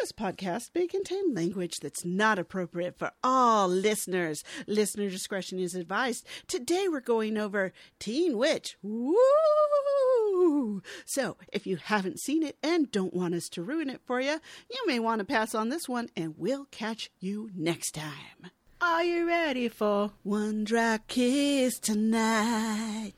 This podcast may contain language that's not appropriate for all listeners. Listener discretion is advised. Today we're going over Teen Witch. Woo! So, if you haven't seen it and don't want us to ruin it for you, you may want to pass on this one, and we'll catch you next time. Are you ready for One Dry Kiss tonight?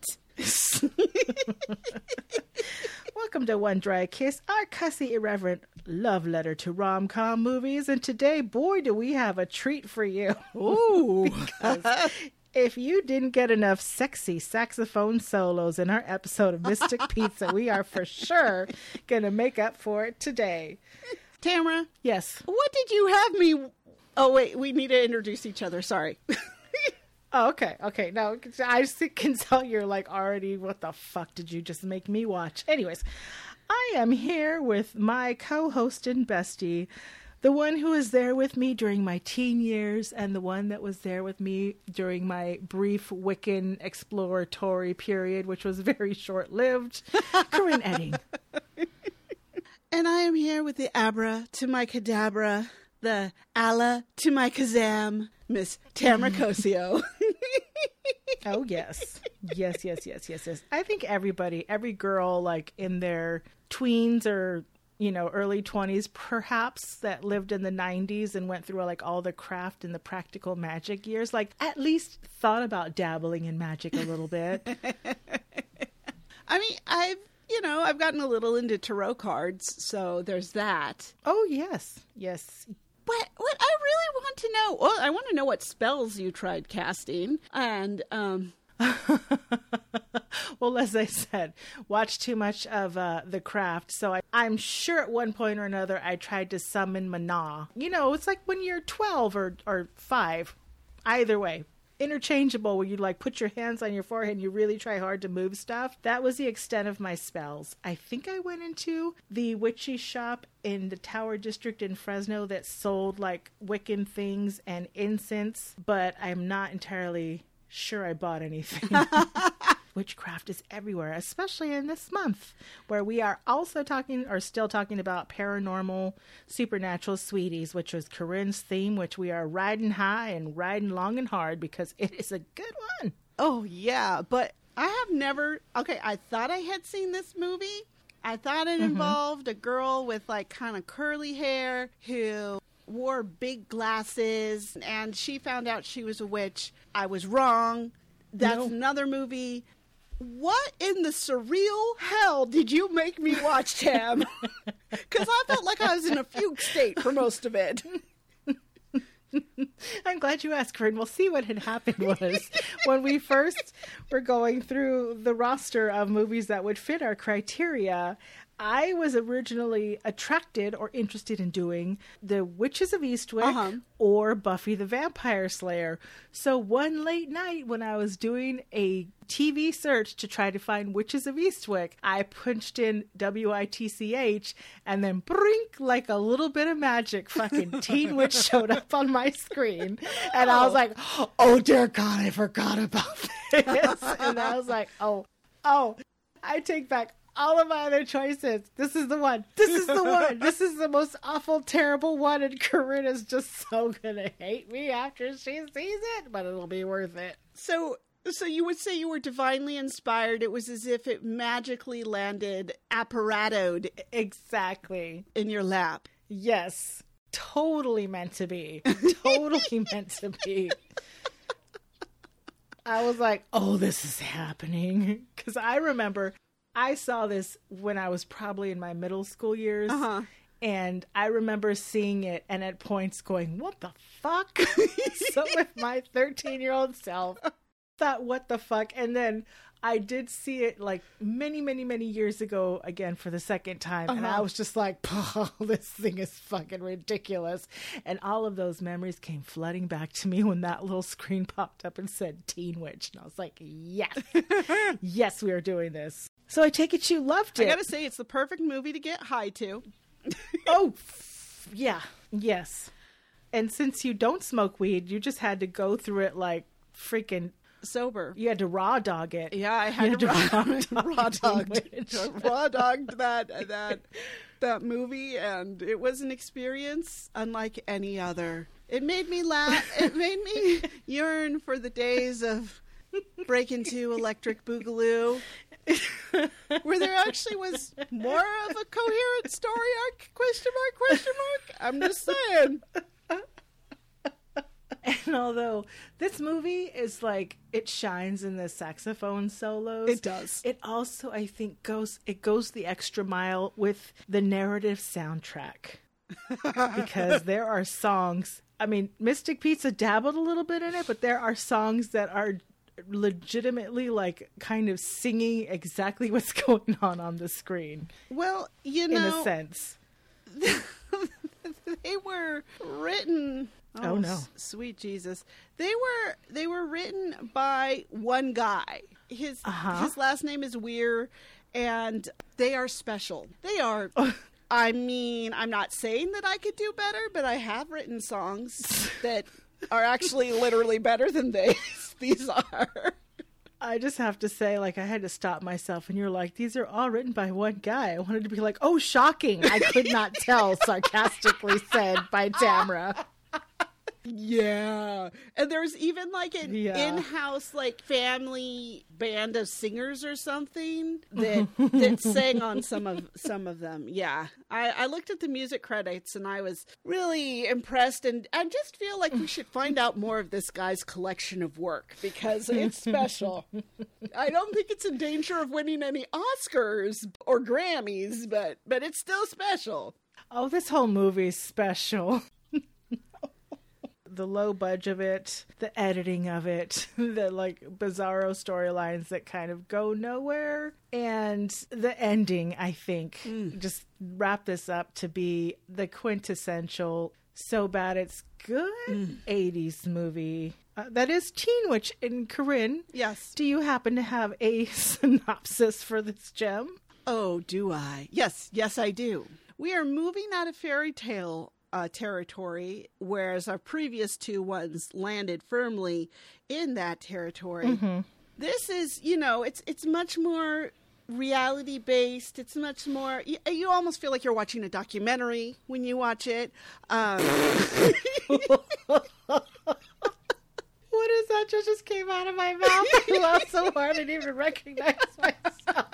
Welcome to One Dry Kiss, our cussy, irreverent love letter to rom-com movies. And today, boy, do we have a treat for you. Ooh. Because if you didn't get enough sexy saxophone solos in our episode of Mystic Pizza, we are for sure going to make up for it today. Tamara? Yes? What did you have me... Oh, wait, we need to introduce each other. Sorry. Oh, okay. Now, I can tell you're like already, what the fuck did you just make me watch? Anyways, I am here with my co-host and bestie, the one who was there with me during my teen years and the one that was there with me during my brief Wiccan exploratory period, which was very short-lived, Corinne Edding. And I am here with the Abra to my Cadabra, the Allah to my Kazam, Miss Tamara Cosio. Oh, yes. Yes. I think every girl like in their tweens or, early 20s, perhaps, that lived in the 90s and went through like all the craft and the practical magic years, like at least thought about dabbling in magic a little bit. I mean, I've gotten a little into tarot cards, so there's that. Oh, yes. But what I really want to know, well, I want to know what spells you tried casting. And, well, as I said, watch too much of The Craft. So I'm sure at one point or another I tried to summon Mana. It's like when you're 12 or 5. Either way. Interchangeable, where you like put your hands on your forehead and you really try hard to move stuff. That was the extent of my spells. I think I went into the witchy shop in the Tower District in Fresno that sold like Wiccan things and incense, but I'm not entirely sure I bought anything. Witchcraft is everywhere, especially in this month, where we are also still talking about paranormal, supernatural sweeties, which was Corinne's theme, which we are riding high and riding long and hard because it is a good one. Oh, yeah, but I have never... Okay, I thought I had seen this movie. I thought it involved a girl with, like, kind of curly hair who wore big glasses, and she found out she was a witch. I was wrong. That's another movie. What in the surreal hell did you make me watch, Tam? Because I felt like I was in a fugue state for most of it. I'm glad you asked, Corinne. We'll see what had happened was when we first were going through the roster of movies that would fit our criteria, I was originally attracted or interested in doing The Witches of Eastwick or Buffy the Vampire Slayer. So one late night when I was doing a TV search to try to find Witches of Eastwick, I punched in WITCH and then brink, like a little bit of magic, fucking Teen Witch showed up on my screen. And I was like, oh dear God, I forgot about this. And I was like, oh, I take back all of my other choices. This is the one. This is the one. This is the most awful, terrible one. And Corinne is just so gonna hate me after she sees it, but it'll be worth it. So you would say you were divinely inspired. It was as if it magically landed apparatoed exactly in your lap. Yes. Totally meant to be. Totally meant to be. I was like, oh, this is happening. Because I remember I saw this when I was probably in my middle school years. And I remember seeing it and at points going, what the fuck? So with my 13-year-old self, thought, what the fuck? And then I did see it like many, many, many years ago again for the second time. And I was just like, oh, this thing is fucking ridiculous. And all of those memories came flooding back to me when that little screen popped up and said Teen Witch. And I was like, yes, yes, we are doing this. So I take it you loved it. I gotta say, it's the perfect movie to get high to. Oh, yeah, yes. And since you don't smoke weed, you just had to go through it like freaking sober. You had to raw dog it. Yeah, I had to raw dogged that. that movie, and it was an experience unlike any other. It made me laugh. It made me yearn for the days of Breakin' 2 Electric Boogaloo, where there actually was more of a coherent story arc, question mark. I'm just saying. And although this movie is like, it shines in the saxophone solos. It does. It also, I think, goes the extra mile with the narrative soundtrack. Because there are songs, I mean, Mystic Pizza dabbled a little bit in it, but there are songs that are legitimately like kind of singing exactly what's going on the screen. Well, you know, in a sense. They were written... Oh no. Sweet Jesus. They were written by one guy. His last name is Weir, and they are special. They are I mean, I'm not saying that I could do better, but I have written songs that are actually literally better than these are. I just have to say, like, I had to stop myself, and you're like, these are all written by one guy. I wanted to be like, oh, shocking. I could not tell, sarcastically said by Tamra. Yeah. And there's even like an in-house like family band of singers or something that sang on some of them. Yeah. I looked at the music credits and I was really impressed, and I just feel like we should find out more of this guy's collection of work because it's special. I don't think it's in danger of winning any Oscars or Grammys, but it's still special. Oh, this whole movie is special. The low budge of it, the editing of it, the like bizarro storylines that kind of go nowhere, and the ending, I think, just wrap this up to be the quintessential so bad it's good 80s movie. That is Teen Witch in Corinne. Yes. Do you happen to have a synopsis for this gem? Oh, do I? Yes, I do. We are moving out of fairy tale territory, whereas our previous two ones landed firmly in that territory. Mm-hmm. This is, it's much more reality based. It's much more, you almost feel like you're watching a documentary when you watch it. What is that that just came out of my mouth? I laughed so hard I didn't even recognize myself.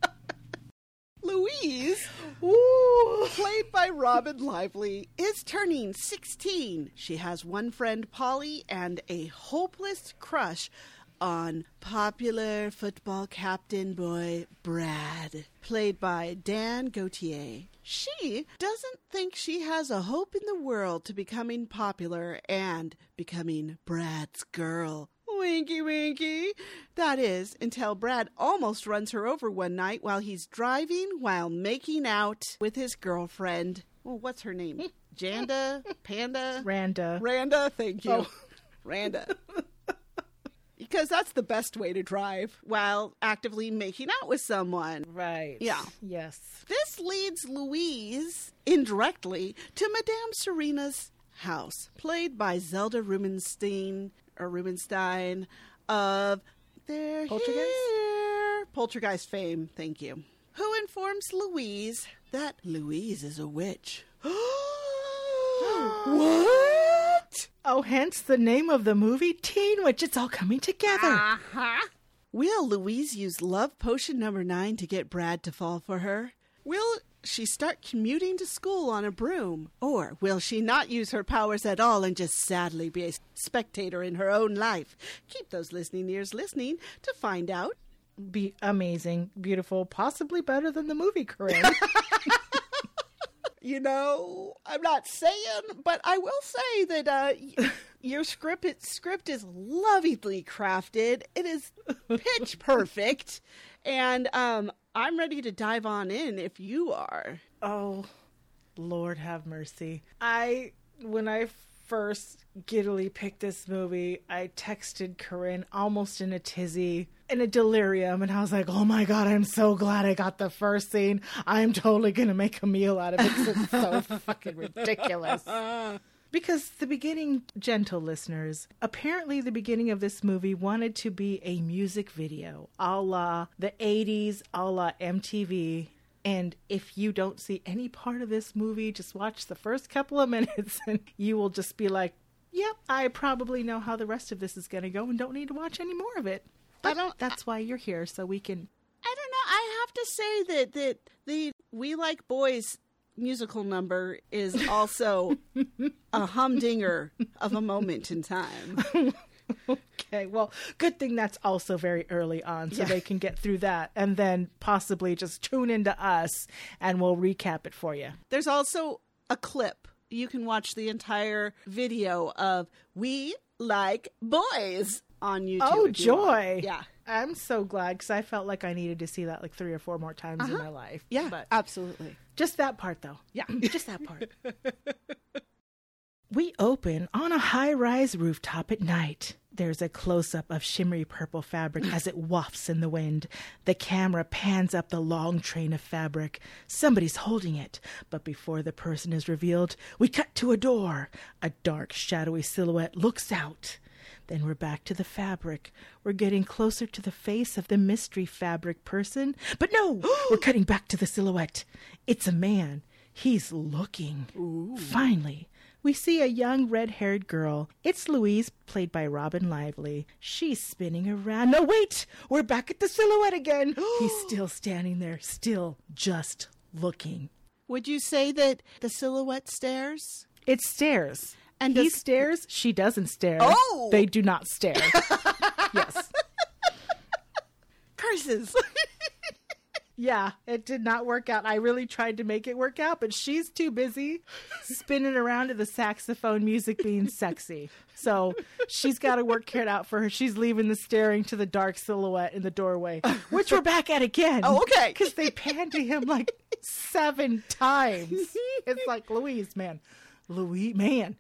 Louise, played by Robin Lively, is turning 16. She has one friend, Polly, and a hopeless crush on popular football captain boy Brad, played by Dan Gautier. She doesn't think she has a hope in the world to becoming popular and becoming Brad's girl. Winky, winky. That is, until Brad almost runs her over one night while he's driving while making out with his girlfriend. Well, what's her name? Janda? Panda? Randa, thank you. Oh. Randa. Because that's the best way to drive while actively making out with someone. Right. Yeah. Yes. This leads Louise, indirectly, to Madame Serena's house, played by Zelda Rubinstein of Poltergeist fame, thank you, who informs Louise that Louise is a witch. What? Oh, hence the name of the movie, Teen Witch. It's all coming together. Uh-huh. Will Louise use love potion number 9 to get Brad to fall for her? Will she start commuting to school on a broom? Or will she not use her powers at all and just sadly be a spectator in her own life? Keep those listening ears listening to find out. Be amazing, beautiful, possibly better than the movie, Corinne. You know, I'm not saying, but I will say that your script is lovingly crafted. It is pitch perfect, and I'm ready to dive on in if you are. Oh, Lord have mercy. When I first giddily picked this movie, I texted Corinne almost in a tizzy, in a delirium, and I was like, oh my God, I'm so glad I got the first scene. I'm totally going to make a meal out of it because it's so fucking ridiculous. Because the beginning, gentle listeners, apparently the beginning of this movie wanted to be a music video, a la the 80s, a la MTV. And if you don't see any part of this movie, just watch the first couple of minutes and you will just be like, yep, I probably know how the rest of this is going to go and don't need to watch any more of it. But that's why you're here, so we can... I don't know. I have to say that the We Like Boys musical number is also a humdinger of a moment in time. Okay, well, good thing that's also very early on, so they can get through that and then possibly just tune into us and we'll recap it for you. There's also a clip. You can watch the entire video of We Like Boys on YouTube. Oh, joy. Yeah. I'm so glad because I felt like I needed to see that like 3 or 4 more times in my life. Yeah, but absolutely. Just that part, though. Yeah, just that part. We open on a high-rise rooftop at night. There's a close-up of shimmery purple fabric as it wafts in the wind. The camera pans up the long train of fabric. Somebody's holding it, but before the person is revealed, we cut to a door. A dark, shadowy silhouette looks out. Then we're back to the fabric. We're getting closer to the face of the mystery fabric person. But no, we're cutting back to the silhouette. It's a man. He's looking. Ooh. Finally, we see a young red-haired girl. It's Louise, played by Robin Lively. She's spinning around. No, wait! We're back at the silhouette again. He's still standing there, still just looking. Would you say that the silhouette stares? It stares. And he stares, she doesn't stare. Oh! They do not stare. Yes. Curses. Yeah, it did not work out. I really tried to make it work out, but she's too busy spinning around to the saxophone music being sexy. So she's got to work it out for her. She's leaving the staring to the dark silhouette in the doorway, which we're back at again. Oh, okay. Because they panned to him like 7 times. It's like, Louise, man. Louis, man.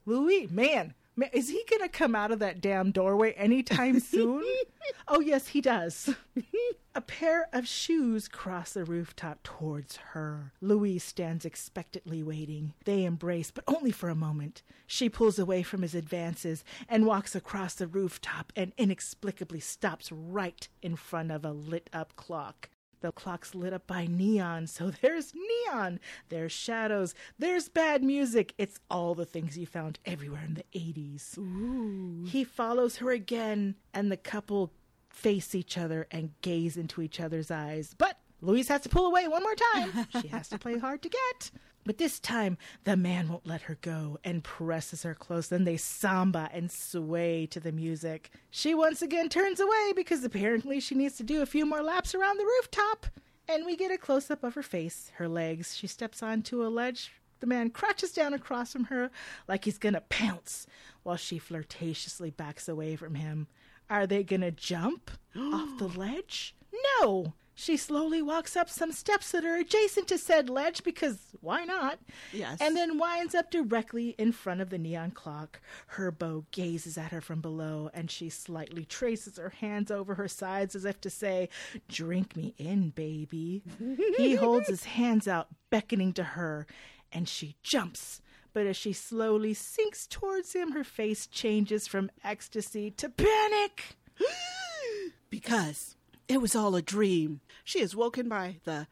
Is he going to come out of that damn doorway anytime soon? Oh, yes, he does. A pair of shoes cross the rooftop towards her. Louise stands expectantly waiting. They embrace, but only for a moment. She pulls away from his advances and walks across the rooftop and inexplicably stops right in front of a lit-up clock. The clock's lit up by neon, so there's neon, there's shadows, there's bad music. It's all the things you found everywhere in the 80s. Ooh. He follows her again, and the couple face each other and gaze into each other's eyes. But Louise has to pull away one more time. She has to play hard to get. But this time, the man won't let her go and presses her close. Then they samba and sway to the music. She once again turns away because apparently she needs to do a few more laps around the rooftop. And we get a close-up of her face, her legs. She steps onto a ledge. The man crouches down across from her like he's going to pounce while she flirtatiously backs away from him. Are they going to jump off the ledge? No! She slowly walks up some steps that are adjacent to said ledge because why not? Yes. And then winds up directly in front of the neon clock. Her beau gazes at her from below and she slightly traces her hands over her sides as if to say, "Drink me in, baby." He holds his hands out, beckoning to her, and she jumps. But as she slowly sinks towards him, her face changes from ecstasy to panic. Because it was all a dream. She is woken by the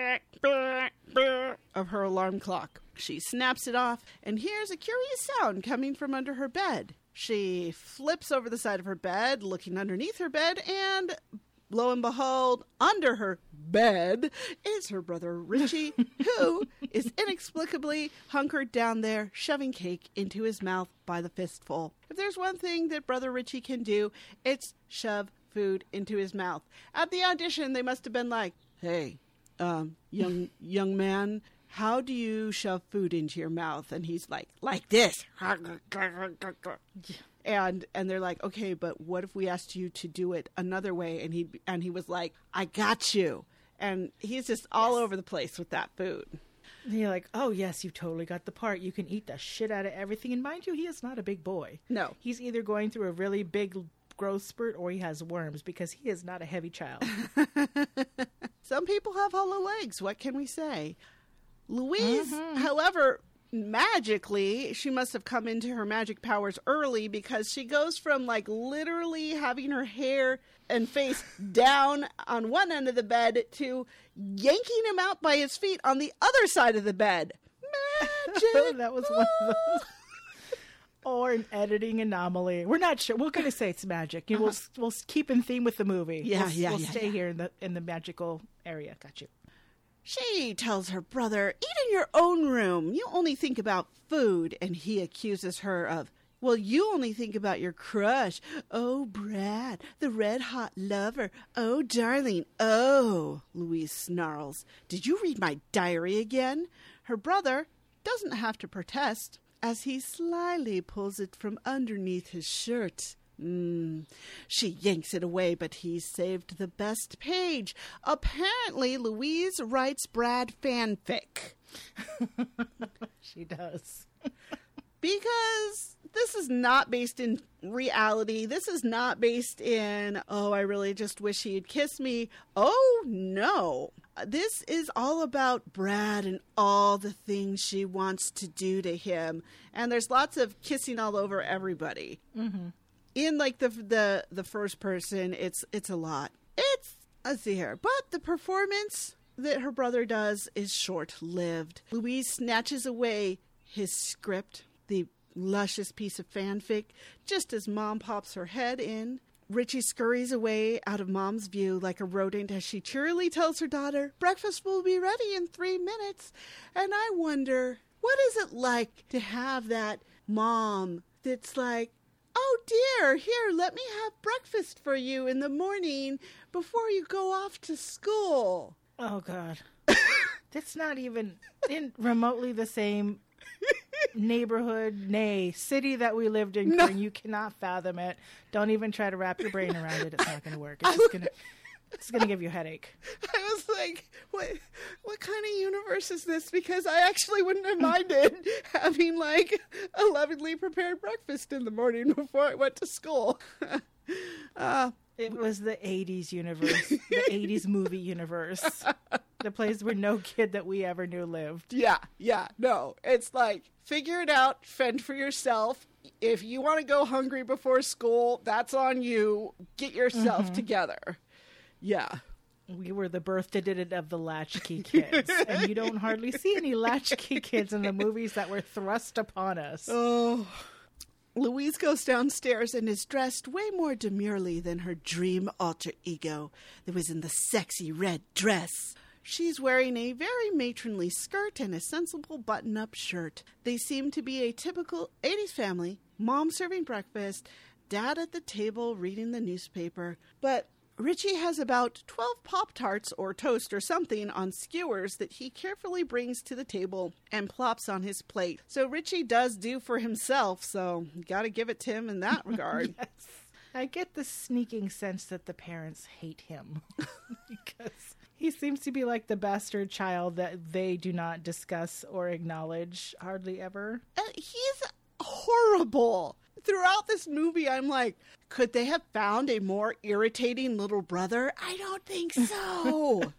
of her alarm clock. She snaps it off and hears a curious sound coming from under her bed. She flips over the side of her bed, looking underneath her bed, and lo and behold, under her bed is her brother Richie, who is inexplicably hunkered down there, shoving cake into his mouth by the fistful. If there's one thing that brother Richie can do, it's shove food into his mouth. At the audition, they must have been like, "Hey, young man, how do you shove food into your mouth?" And he's like this. And they're like, "Okay, but what if we asked you to do it another way?" And he was like, "I got you." And he's just all over the place with that food. And you're like, "Oh yes, you totally got the part. You can eat the shit out of everything." And mind you, he is not a big boy. No. He's either going through a really big growth spurt or he has worms because he is not a heavy child. Some people have hollow legs. What can we say? Louise, however, magically, she must have come into her magic powers early, because she goes from like literally having her hair and face down on one end of the bed to yanking him out by his feet on the other side of the bed. Magic. That was one of those. Or an editing anomaly. We're not sure. We're going to say it's magic. We'll keep in theme with the movie. We'll stay here in the magical area. Got you. She tells her brother, "Eat in your own room. You only think about food." And he accuses her of, "Well, you only think about your crush. Oh, Brad, the red-hot lover. Oh, darling. Oh," Louise snarls. "Did you read my diary again?" Her brother doesn't have to protest, as he slyly pulls it from underneath his shirt. She yanks it away, but he's saved the best page. Apparently, Louise writes Brad fanfic. She does. Because this is not based in reality. This is not based in, "Oh, I really just wish he'd kiss me." Oh, no. This is all about Brad and all the things she wants to do to him. And there's lots of kissing all over everybody. Mm-hmm. In like the first person, it's a lot. Let's see here. But the performance that her brother does is short-lived. Louise snatches away his script, the luscious piece of fanfic, just as Mom pops her head in. Richie scurries away out of Mom's view like a rodent as she cheerily tells her daughter, "Breakfast will be ready in 3 minutes." And I wonder, what is it like to have that mom that's like, "Oh dear, here, let me have breakfast for you in the morning before you go off to school." Oh, God. That's not even in remotely the same neighborhood, city that we lived in. No. You cannot fathom it. Don't even try to wrap your brain around it. It's not going to work. It's gonna give you a headache. I was like, what kind of universe is this? Because I actually wouldn't have minded having like a lovingly prepared breakfast in the morning before I went to school. It was the 80s universe, the 80s movie universe, the place where no kid that we ever knew lived. Yeah, no. It's like, figure it out, fend for yourself. If you want to go hungry before school, that's on you. Get yourself together. Yeah. We were the birthday of the latchkey kids, and you don't hardly see any latchkey kids in the movies that were thrust upon us. Oh. Louise goes downstairs and is dressed way more demurely than her dream alter ego that was in the sexy red dress. She's wearing a very matronly skirt and a sensible button-up shirt. They seem to be a typical 80s family, Mom serving breakfast, Dad at the table reading the newspaper. But Richie has about 12 Pop-Tarts or toast or something on skewers that he carefully brings to the table and plops on his plate. So Richie does do for himself, so you gotta give it to him in that regard. Yes. I get the sneaking sense that the parents hate him because he seems to be like the bastard child that they do not discuss or acknowledge hardly ever. He's horrible. Throughout this movie, I'm like, could they have found a more irritating little brother? I don't think so.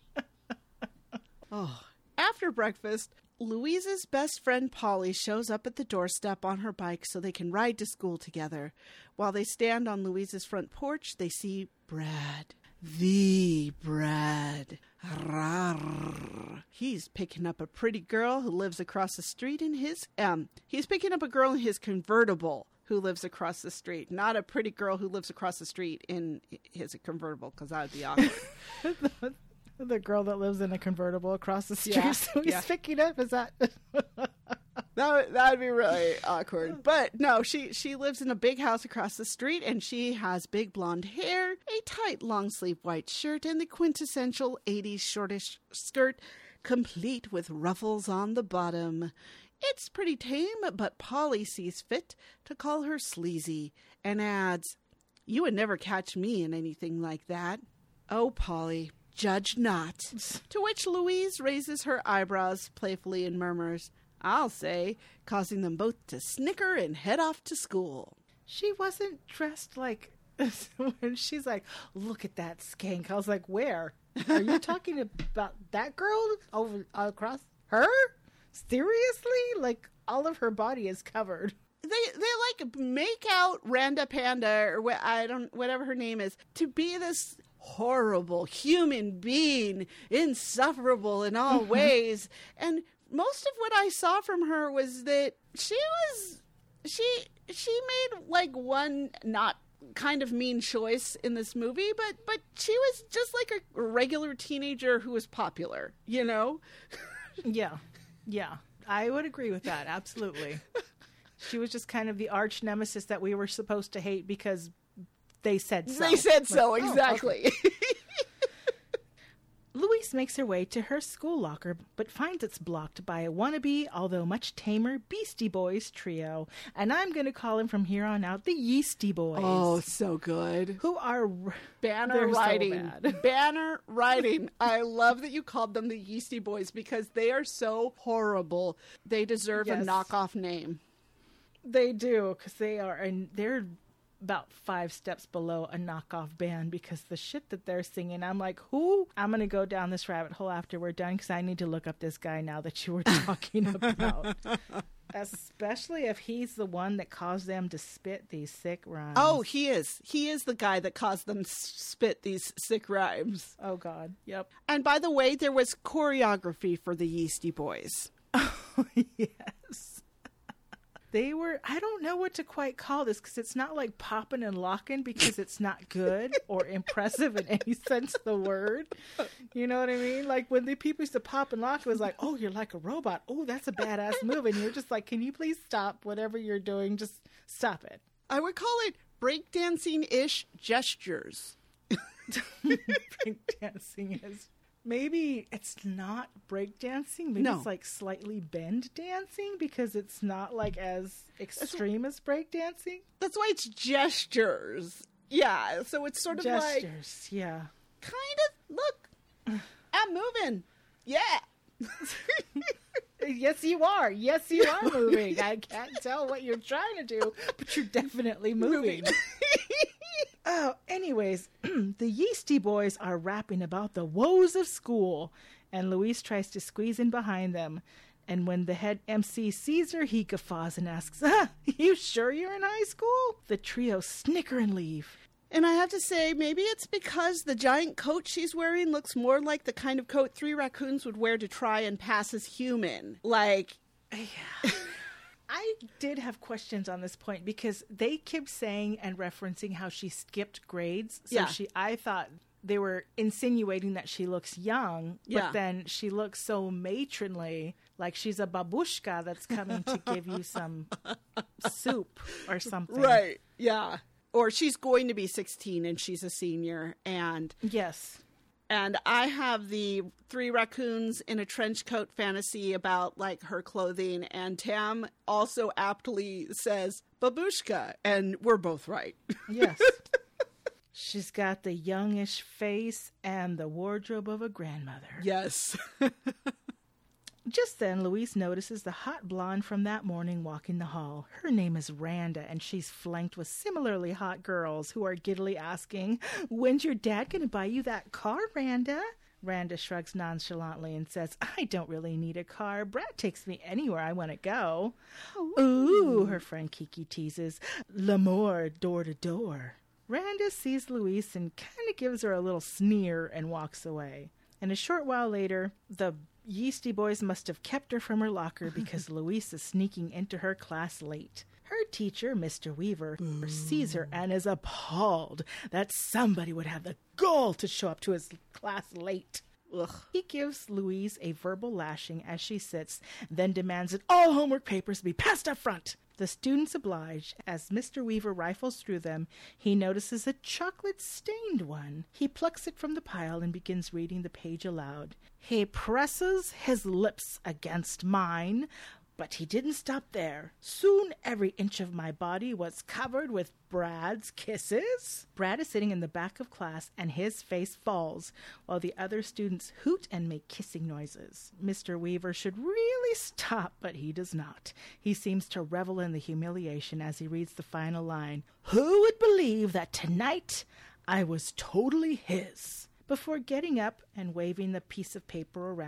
After breakfast, Louise's best friend Polly shows up at the doorstep on her bike so they can ride to school together. While they stand on Louise's front porch, they see Brad. The Brad. Rawr. He's picking up a pretty girl who lives across the street in his... he's picking up a girl in his convertible who lives across the street. Not a pretty girl who lives across the street in his convertible, because that would be awkward. The girl that lives in a convertible across the street. Yeah, so he's picking up. Is that... That would be really awkward. But no, she lives in a big house across the street, and she has big blonde hair, a tight long-sleeve white shirt, and the quintessential 80s shortish skirt, complete with ruffles on the bottom. It's pretty tame, but Polly sees fit to call her sleazy and adds, "You would never catch me in anything like that." "Oh, Polly, judge not." To which Louise raises her eyebrows playfully and murmurs, "I'll say," causing them both to snicker and head off to school. She wasn't dressed like... When she's like, "Look at that skank," I was like, where? Are you talking about that girl over across her? Seriously? Like, all of her body is covered. They like make out Randa Panda or whatever her name is to be this horrible human being, insufferable in all ways. And most of what I saw from her was that she made like one not kind of mean choice in this movie, but she was just like a regular teenager who was popular, you know? Yeah. I would agree with that. Absolutely. She was just kind of the arch nemesis that we were supposed to hate because they said so. They said so, exactly. Okay. Louise makes her way to her school locker, but finds it's blocked by a wannabe, although much tamer, Beastie Boys trio. And I'm going to call him from here on out the Yeasty Boys. Oh, so good. Who are... Banner writing. So banner writing. I love that you called them the Yeasty Boys because they are so horrible. They deserve a knockoff name. They do, because they're about 5 steps below a knockoff band because the shit that they're singing, I'm like, who? I'm going to go down this rabbit hole after we're done because I need to look up this guy now that you were talking about. Especially if he's the one that caused them to spit these sick rhymes. Oh, he is. He is the guy that caused them spit these sick rhymes. Oh, God. Yep. And by the way, there was choreography for the Yeasty Boys. Oh, yes. They were, I don't know what to quite call this because it's not like popping and locking because it's not good or impressive in any sense of the word. You know what I mean? Like when the people used to pop and lock, it was like, oh, you're like a robot. Oh, that's a badass move. And you're just like, can you please stop whatever you're doing? Just stop it. I would call it breakdancing-ish gestures. Breakdancing is... Maybe it's not breakdancing. Maybe it's like slightly bend dancing because it's not like as extreme as breakdancing. That's why it's gestures. Yeah, so it's sort of like... Gestures, yeah. Kind of, look, I'm moving. Yeah. Yes, you are. Yes, you are moving. I can't tell what you're trying to do, but you're definitely moving. Oh, anyways, the Yeasty Boys are rapping about the woes of school, and Louise tries to squeeze in behind them. And when the head MC sees her, he guffaws and asks, you sure you're in high school? The trio snicker and leave. And I have to say, maybe it's because the giant coat she's wearing looks more like the kind of coat 3 raccoons would wear to try and pass as human. Like... Yeah. I did have questions on this point because they kept saying and referencing how she skipped grades. So I thought they were insinuating that she looks young, but then she looks so matronly, like she's a babushka that's coming to give you some soup or something. Right, yeah. Or she's going to be 16 and she's a senior. And yes. And I have the 3 raccoons in a trench coat fantasy about like her clothing. And Tam also aptly says babushka. And we're both right. Yes. She's got the youngish face and the wardrobe of a grandmother. Yes. Just then, Louise notices the hot blonde from that morning walking the hall. Her name is Randa, and she's flanked with similarly hot girls who are giddily asking, when's your dad going to buy you that car, Randa? Randa shrugs nonchalantly and says, I don't really need a car. Brad takes me anywhere I want to go. Ooh, her friend Kiki teases. L'amour door to door. Randa sees Louise and kind of gives her a little sneer and walks away. And a short while later, the Yeasty Boys must have kept her from her locker because Louise is sneaking into her class late. Her teacher, Mr. Weaver, sees her and is appalled that somebody would have the gall to show up to his class late. Ugh. He gives Louise a verbal lashing as she sits, then demands that all homework papers be passed up front. The students oblige. As Mr. Weaver rifles through them, he notices a chocolate-stained one. He plucks it from the pile and begins reading the page aloud. He presses his lips against mine, but he didn't stop there. Soon every inch of my body was covered with Brad's kisses. Brad is sitting in the back of class and his face falls, while the other students hoot and make kissing noises. Mr. Weaver should really stop, but he does not. He seems to revel in the humiliation as he reads the final line. Who would believe that tonight I was totally his? Before getting up and waving the piece of paper around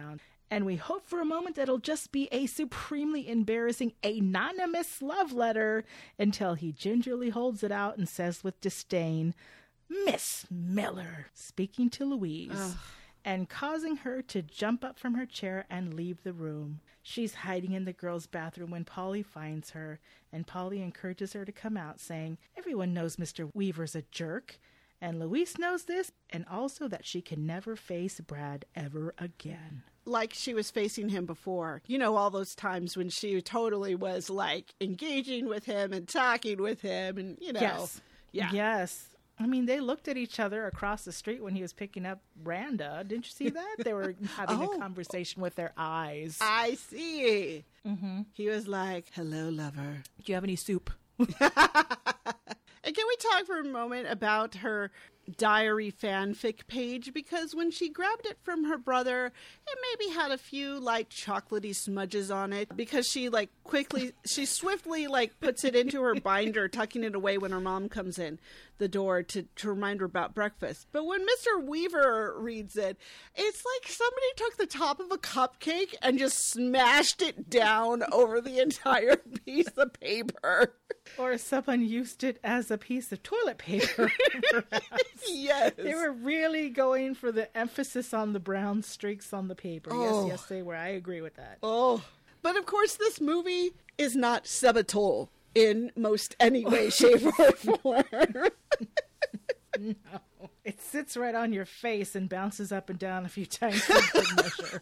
And we hope for a moment that it'll just be a supremely embarrassing anonymous love letter until he gingerly holds it out and says with disdain, "Miss Miller," speaking to Louise. Ugh. And causing her to jump up from her chair and leave the room. She's hiding in the girls' bathroom when Polly finds her, and Polly encourages her to come out, saying, "Everyone knows Mr. Weaver's a jerk." And Louise knows this, and also that she can never face Brad ever again. Like she was facing him before. You know, all those times when she totally was like engaging with him and talking with him and, you know. Yes. Yeah. Yes. I mean, they looked at each other across the street when he was picking up Randa. Didn't you see that? They were having a conversation with their eyes. I see. Mm-hmm. He was like, "Hello, lover. Do you have any soup?" And can we talk for a moment about her diary fanfic page? Because when she grabbed it from her brother, it maybe had a few like chocolatey smudges on it because she swiftly like puts it into her binder, tucking it away when her mom comes in the door to remind her about breakfast. But when Mr. Weaver reads it, it's like somebody took the top of a cupcake and just smashed it down over the entire piece of paper. Or someone used it as a piece of toilet paper. Yes. They were really going for the emphasis on the brown streaks on the paper. Oh. Yes, they were. I agree with that. Oh. But of course, this movie is not subtle in most any way, shape, or form. No. It sits right on your face and bounces up and down a few times for good measure.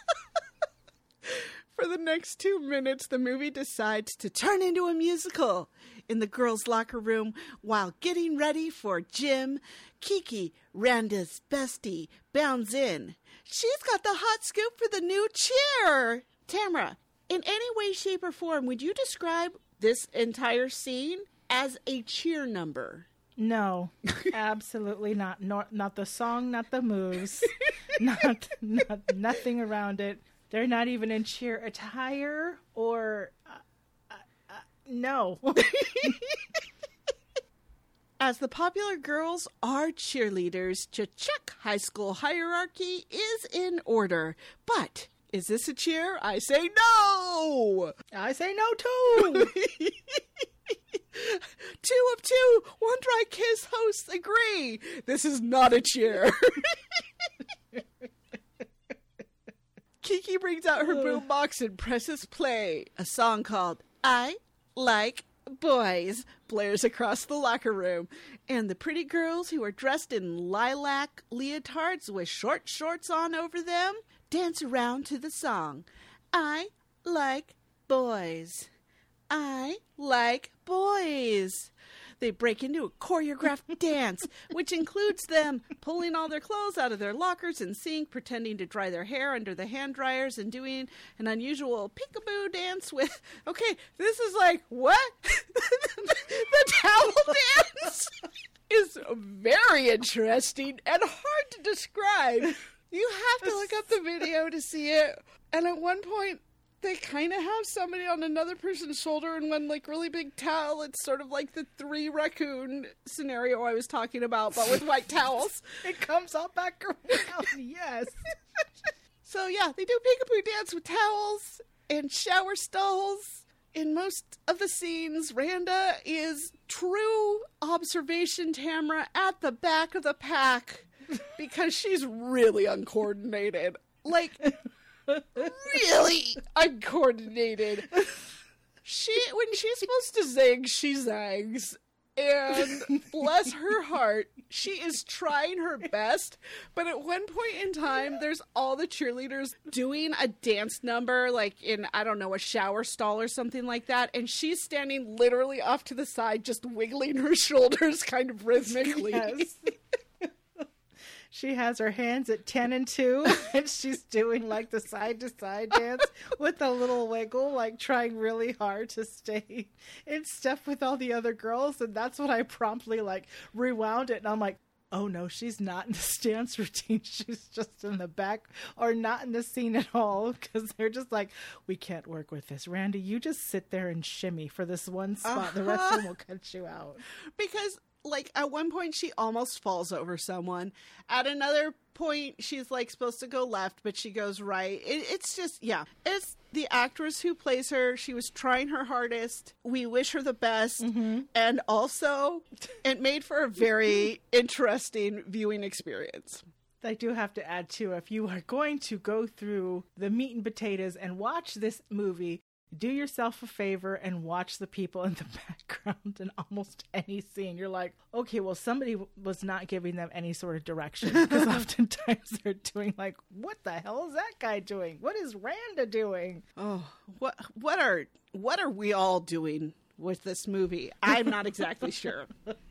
For the next 2 minutes, the movie decides to turn into a musical in the girls' locker room while getting ready for gym. Kiki, Randa's bestie, bounds in. She's got the hot scoop for the new cheer. Tamara, in any way, shape, or form, would you describe this entire scene as a cheer number? No, absolutely not. Not the song, not the moves, not nothing around it. They're not even in cheer attire or no. As the popular girls are cheerleaders, Cha-Chuck High School hierarchy is in order. But is this a cheer? I say no! I say no too! 2 of 2, One Dry Kiss hosts agree. This is not a cheer. Kiki brings out her boombox and presses play. A song called "I Like Boys" blares across the locker room, and the pretty girls who are dressed in lilac leotards with short shorts on over them dance around to the song. I like boys. I like boys. They break into a choreographed dance, which includes them pulling all their clothes out of their lockers in sync, pretending to dry their hair under the hand dryers, and doing an unusual peekaboo dance with, okay, this is like, what? The towel dance is very interesting and hard to describe. You have to look up the video to see it. And at one point, they kind of have somebody on another person's shoulder in one, like, really big towel. It's sort of like the 3 raccoon scenario I was talking about, but with white towels. It comes all back around, yes. So, yeah, they do peekaboo dance with towels and shower stalls. In most of the scenes, Randa is true observation Tamara at the back of the pack because she's really uncoordinated. Like, really uncoordinated. When she's supposed to zig, she zags. And bless her heart, she is trying her best. But at one point in time, there's all the cheerleaders doing a dance number, like in, I don't know, a shower stall or something like that. And she's standing literally off to the side, just wiggling her shoulders kind of rhythmically. Yes. She has her hands at 10 and 2, and she's doing like the side-to-side dance with a little wiggle, like trying really hard to stay in step with all the other girls. And that's when I promptly like rewound it. And I'm like, oh no, she's not in the dance routine. She's just in the back or not in the scene at all. Because they're just like, we can't work with this. Randy, you just sit there and shimmy for this one spot. The rest of them will cut you out. Because like at one point she almost falls over someone. At another point she's like supposed to go left, but she goes right. It's just, yeah. It's the actress who plays her. She was trying her hardest. We wish her the best. And also it made for a very interesting viewing experience. I do have to add too, if you are going to go through the meat and potatoes and watch this movie, do yourself a favor and watch the people in the background in almost any scene. You're like, okay, well, somebody was not giving them any sort of direction, because oftentimes they're doing like, what the hell is that guy doing? What is Randa doing? Oh, what are we all doing with this movie? I'm not exactly sure.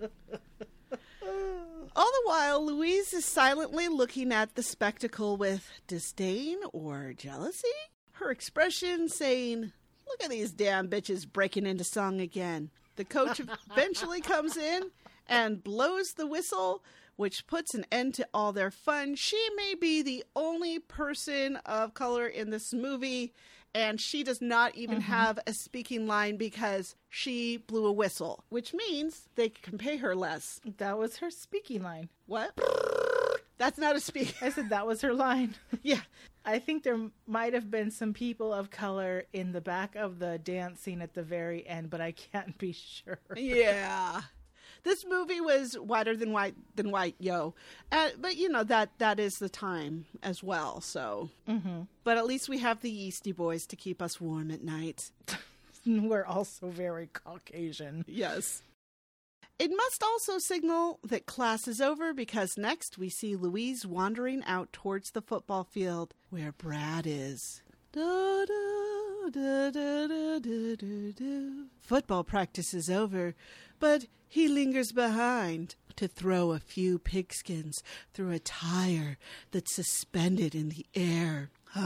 All the while, Louise is silently looking at the spectacle with disdain or jealousy. Her expression saying, "Look at these damn bitches breaking into song again." The coach eventually comes in and blows the whistle, which puts an end to all their fun. She may be the only person of color in this movie, and she does not even have a speaking line because she blew a whistle, which means they can pay her less. That was her speaking line. What? That's not a speak. I said that was her line. Yeah. I think there might have been some people of color in the back of the dance scene at the very end, but I can't be sure. Yeah. This movie was whiter than white, yo. But, you know, that is the time as well, so. But at least we have the Yeasty Boys to keep us warm at night. We're also very Caucasian. Yes. It must also signal that class is over, because next we see Louise wandering out towards the football field where Brad is. Da, da, da, da, da, da, da, da. Football practice is over, but he lingers behind to throw a few pigskins through a tire that's suspended in the air.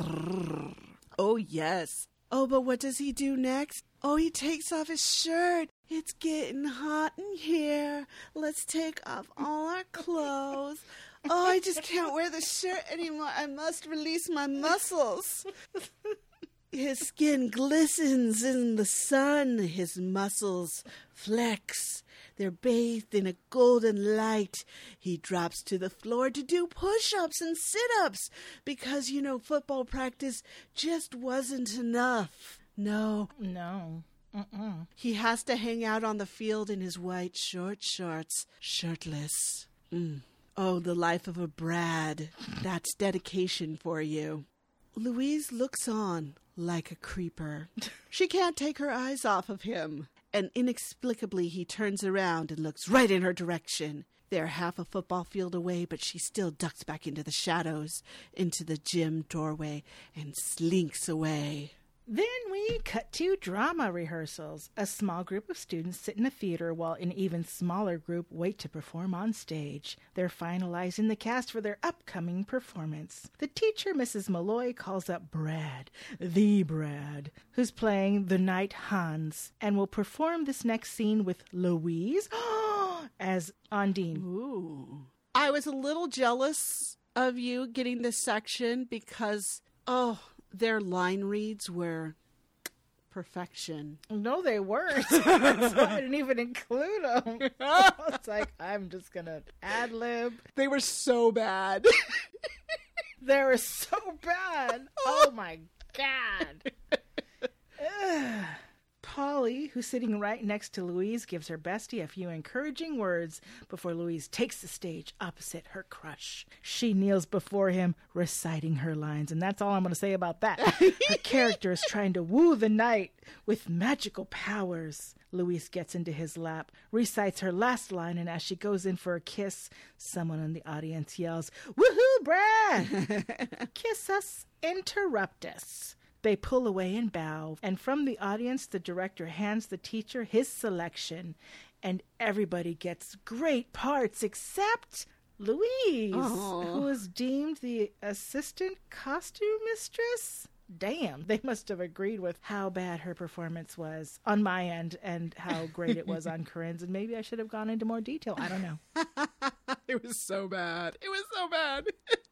Oh, yes. Oh, but what does he do next? Oh, he takes off his shirt. It's getting hot in here. Let's take off all our clothes. Oh, I just can't wear the shirt anymore. I must release my muscles. His skin glistens in the sun. His muscles flex. They're bathed in a golden light. He drops to the floor to do push-ups and sit-ups because, you know, football practice just wasn't enough. No. He has to hang out on the field in his white short shorts, shirtless. Oh, the life of a Brad. That's dedication for you. Louise looks on like a creeper. She can't take her eyes off of him. And inexplicably, he turns around and looks right in her direction. They're half a football field away, but she still ducks back into the shadows, into the gym doorway, and slinks away. Then we cut to drama rehearsals. A small group of students sit in a theater while an even smaller group wait to perform on stage. They're finalizing the cast for their upcoming performance. The teacher, Mrs. Malloy, calls up Brad, the Brad, who's playing the knight Hans, and will perform this next scene with Louise as Ondine. Ooh. I was a little jealous of you getting this section because, their line reads were perfection. No, they weren't. So I didn't even include them. It's like, I'm just going to ad-lib. They were so bad. They were so bad. Oh, my God. Ugh. Polly, who's sitting right next to Louise, gives her bestie a few encouraging words before Louise takes the stage opposite her crush. She kneels before him, reciting her lines, and that's all I'm going to say about that. Her character is trying to woo the knight with magical powers. Louise gets into his lap, recites her last line, and as she goes in for a kiss, someone in the audience yells, "Woohoo, Brad! Kiss us, interrupt us." They pull away and bow, and from the audience, the director hands the teacher his selection, and everybody gets great parts except Louise, who is deemed the assistant costume mistress. Damn, they must have agreed with how bad her performance was on my end and how great it was on Corinne's, and maybe I should have gone into more detail. I don't know. It was so bad. It was so bad.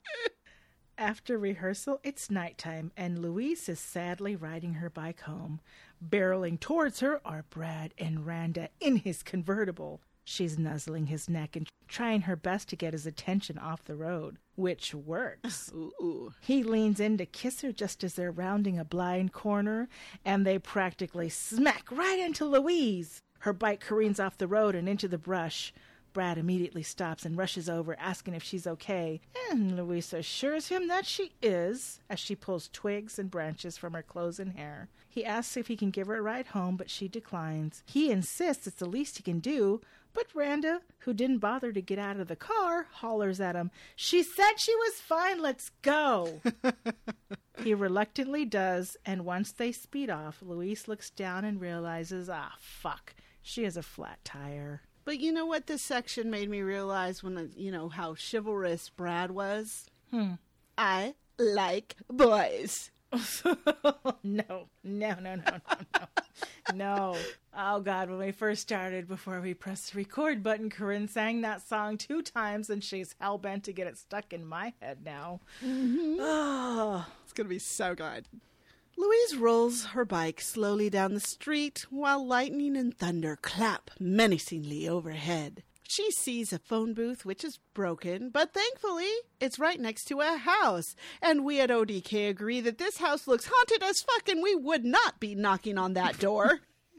After rehearsal, it's nighttime, and Louise is sadly riding her bike home. Barreling towards her are Brad and Randa in his convertible. She's nuzzling his neck and trying her best to get his attention off the road, which works. Ooh. He leans in to kiss her just as they're rounding a blind corner, and they practically smack right into Louise. Her bike careens off the road and into the brush. Brad immediately stops and rushes over, asking if she's okay, and Louise assures him that she is, as she pulls twigs and branches from her clothes and hair. He asks if he can give her a ride home, but she declines. He insists it's the least he can do, but Randa, who didn't bother to get out of the car, hollers at him, "She said she was fine, let's go!" He reluctantly does, and once they speed off, Louise looks down and realizes, fuck, she has a flat tire. But you know what this section made me realize when, how chivalrous Brad was? I like boys. No. No. Oh, God, when we first started, before we pressed the record button, Corinne sang that song 2 times, and she's hell-bent to get it stuck in my head now. Oh. It's going to be so good. Louise rolls her bike slowly down the street while lightning and thunder clap menacingly overhead. She sees a phone booth which is broken, but thankfully it's right next to a house. And we at ODK agree that this house looks haunted as fuck and we would not be knocking on that door.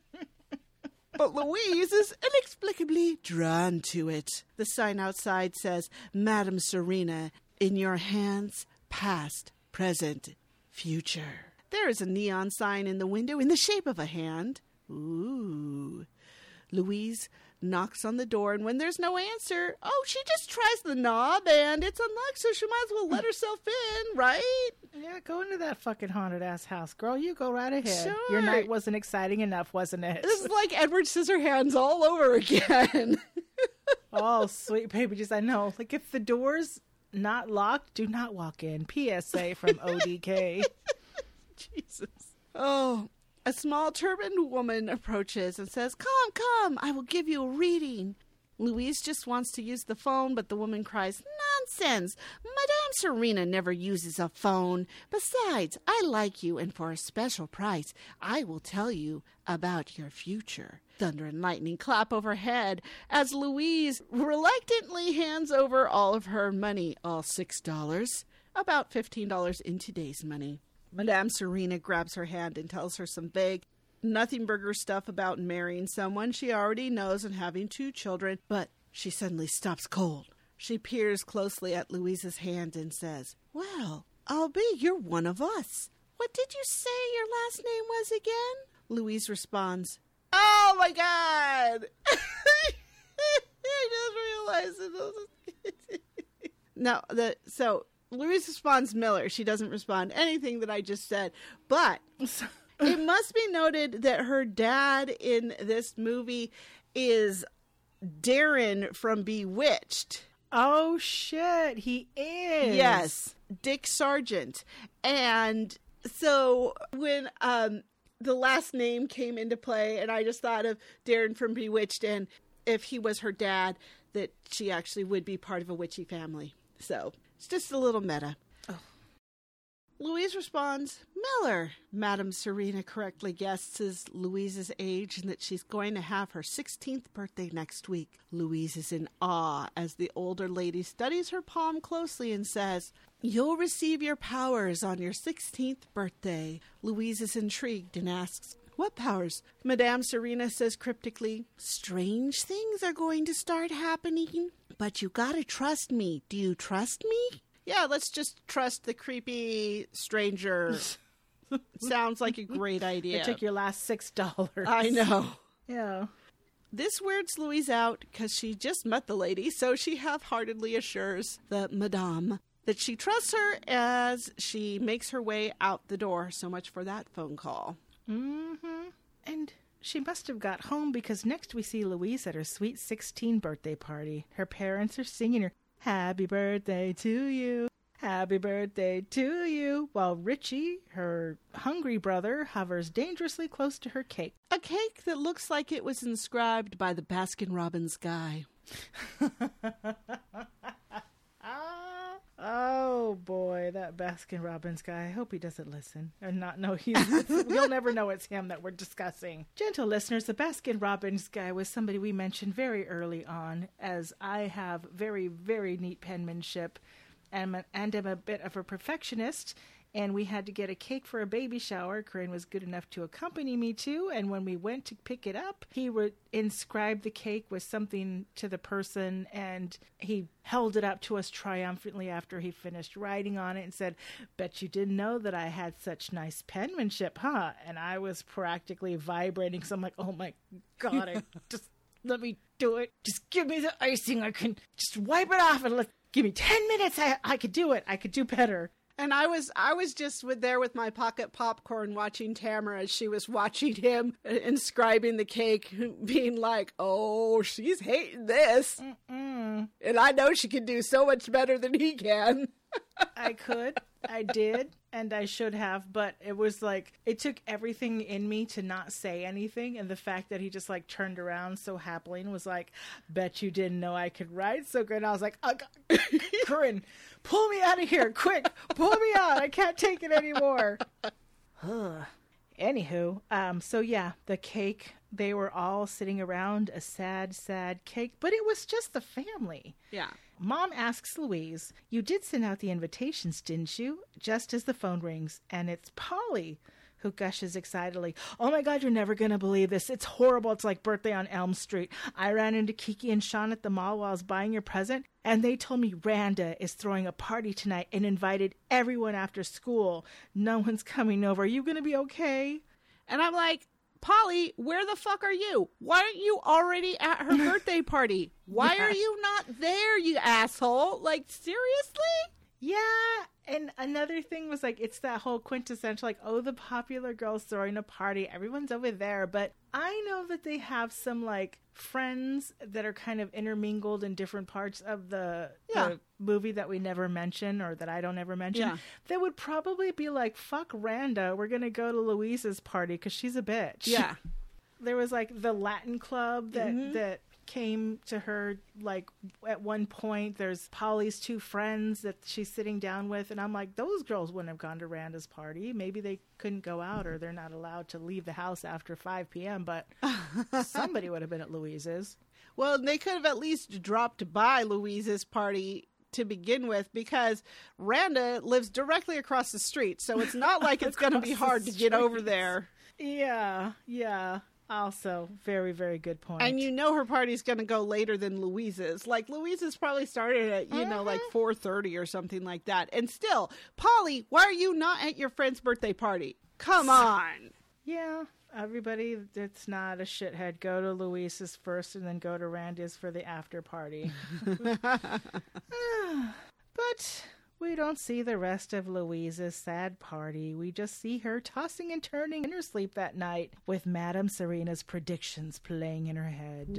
But Louise is inexplicably drawn to it. The sign outside says, "Madam Serena, in your hands, past, present, future." There is a neon sign in the window in the shape of a hand. Ooh. Louise knocks on the door, and when there's no answer, she just tries the knob, and it's unlocked, so she might as well let herself in, right? Yeah, go into that fucking haunted-ass house. Girl, you go right ahead. Sure. Your night wasn't exciting enough, wasn't it? This is like Edward Scissorhands all over again. Oh, sweet baby, just I know. Like, if the door's not locked, do not walk in. PSA from ODK. Jesus. Oh, a small turbaned woman approaches and says, Come, I will give you a reading. Louise just wants to use the phone, but the woman cries, "Nonsense! Madame Serena never uses a phone. Besides, I like you, and for a special price, I will tell you about your future." Thunder and lightning clap overhead as Louise reluctantly hands over all of her money, all $6, about $15 in today's money. Madame Serena grabs her hand and tells her some vague, nothing burger stuff about marrying someone she already knows and having 2 children, but she suddenly stops cold. She peers closely at Louise's hand and says, "Well, albeit you're one of us. What did you say your last name was again?" Louise responds, "Oh my God!" I just realized it. No, so Louise responds Miller. She doesn't respond anything that I just said. But it must be noted that her dad in this movie is Darren from Bewitched. Oh, shit. He is. Yes. Dick Sargent. And so when the last name came into play, and I just thought of Darren from Bewitched, and if he was her dad, that she actually would be part of a witchy family. So it's just a little meta. Oh. Louise responds, "Miller." Madame Serena correctly guesses Louise's age and that she's going to have her 16th birthday next week. Louise is in awe as the older lady studies her palm closely and says, "You'll receive your powers on your 16th birthday." Louise is intrigued and asks, "What powers?" Madame Serena says cryptically, "Strange things are going to start happening, but you gotta trust me. Do you trust me?" Yeah, let's just trust the creepy stranger. Sounds like a great idea. It took your last $6. I know. Yeah. This weirds Louise out because she just met the lady, so she half-heartedly assures the madame that she trusts her as she makes her way out the door. So much for that phone call. Mm-hmm. And she must have got home because next we see Louise at her sweet 16 birthday party. Her parents are singing her "Happy birthday to you, happy birthday to you," while Richie, her hungry brother, hovers dangerously close to her cake. A cake that looks like it was inscribed by the Baskin-Robbins guy. Oh boy, that Baskin Robbins guy. I hope he doesn't listen or not know we'll never know it's him that we're discussing. Gentle listeners, the Baskin Robbins guy was somebody we mentioned very early on, as I have very, very neat penmanship and am a bit of a perfectionist. And we had to get a cake for a baby shower. Corinne was good enough to accompany me to. And when we went to pick it up, he would inscribe the cake with something to the person. And he held it up to us triumphantly after he finished writing on it and said, "Bet you didn't know that I had such nice penmanship, huh?" And I was practically vibrating. So I'm like, oh my God, just let me do it. Just give me the icing. I can just wipe it off and give me 10 minutes. I could do it. I could do better. And I was just there with my pocket popcorn watching Tamara as she was watching him inscribing the cake, being like, oh, she's hating this. Mm-mm. And I know she can do so much better than he can. I did, and I should have, but it was like, it took everything in me to not say anything, and the fact that he just like turned around so happily and was like, "Bet you didn't know I could write so good." And I was like, Corinne, pull me out of here, quick, pull me out, I can't take it anymore. Anywho, so yeah, the cake, they were all sitting around a sad, sad cake, but it was just the family. Yeah. Mom asks Louise, "You did send out the invitations, didn't you?" Just as the phone rings, and it's Polly, who gushes excitedly, "Oh my God, you're never going to believe this. It's horrible. It's like Birthday on Elm Street. I ran into Kiki and Sean at the mall while I was buying your present, and they told me Randa is throwing a party tonight and invited everyone after school. No one's coming over. Are you going to be okay?" And I'm like, Polly, where the fuck are you? Why aren't you already at her birthday party? Why are you not there, you asshole? Like, seriously? Yeah, and another thing was like, it's that whole quintessential, like, oh, the popular girl's throwing a party, everyone's over there. But I know that they have some, like, friends that are kind of intermingled in different parts of the movie that we never mention, or that I don't ever mention, that would probably be like, fuck Randa, we're going to go to Louise's party because she's a bitch. Yeah. There was, like, the Latin club that came to her, like, at one point. There's Polly's two friends that she's sitting down with, and I'm like, those girls wouldn't have gone to Randa's party. Maybe they couldn't go out, or they're not allowed to leave the house after 5 p.m., but somebody would have been at Louise's. Well, they could have at least dropped by Louise's party to begin with, because Randa lives directly across the street, so it's not like it's going to be hard to get over there. Yeah. Also, very, very good point. And you know her party's going to go later than Louise's. Like, Louise's probably started at, like 4:30 or something like that. And still, Polly, why are you not at your friend's birthday party? Come on. Yeah, everybody that's not a shithead, go to Louise's first and then go to Randy's for the after party. But we don't see the rest of Louise's sad party. We just see her tossing and turning in her sleep that night, with Madame Serena's predictions playing in her head.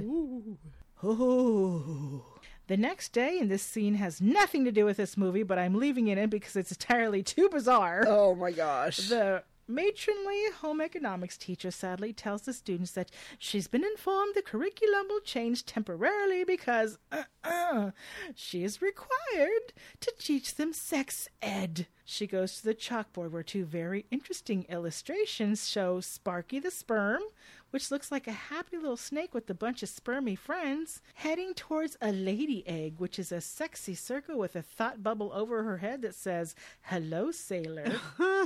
Ooh. The next day, and this scene has nothing to do with this movie, but I'm leaving it in because it's entirely too bizarre. Oh my gosh. The matronly home economics teacher sadly tells the students that she's been informed the curriculum will change temporarily because she is required to teach them sex ed. She goes to the chalkboard where two very interesting illustrations show Sparky the sperm, which looks like a happy little snake with a bunch of spermy friends, heading towards a lady egg, which is a sexy circle with a thought bubble over her head that says, "Hello, sailor."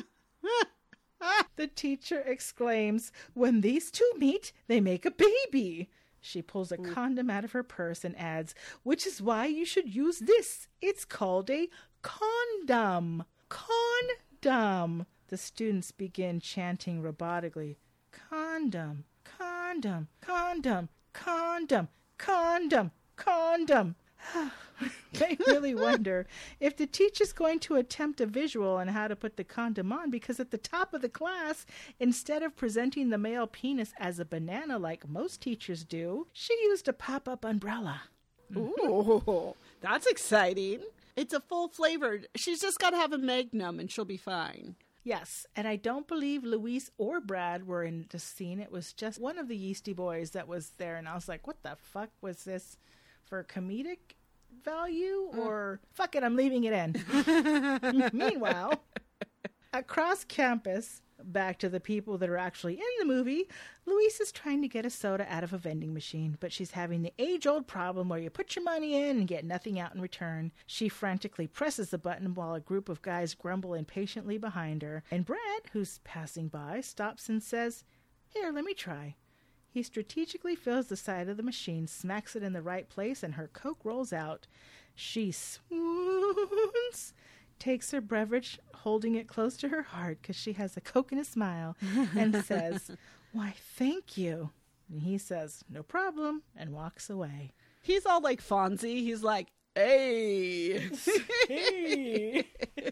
The teacher exclaims, "When these two meet, they make a baby." She pulls a condom out of her purse and adds, "Which is why you should use this. It's called a condom. Condom." The students begin chanting robotically, "Condom, condom, condom, condom, condom, condom." They really wonder if the teacher's going to attempt a visual on how to put the condom on, because at the top of the class, instead of presenting the male penis as a banana like most teachers do, she used a pop-up umbrella. Ooh, that's exciting. It's a full flavored. She's just got to have a Magnum and she'll be fine. Yes, and I don't believe Louise or Brad were in the scene. It was just one of the Yeasty Boys that was there, and I was like, what the fuck was this? For comedic value, or fuck it, I'm leaving it in. Meanwhile, across campus, back to the people that are actually in the movie, Louise is trying to get a soda out of a vending machine, but she's having the age-old problem where you put your money in and get nothing out in return. She frantically presses the button while a group of guys grumble impatiently behind her, and Brad, who's passing by, stops and says, "Here, let me try." He strategically fills the side of the machine, smacks it in the right place, and her Coke rolls out. She swoons, takes her beverage, holding it close to her heart because she has a Coke and a smile, and says, "Why, thank you." And he says, "No problem," and walks away. He's all like Fonzie. He's like, hey. Hey.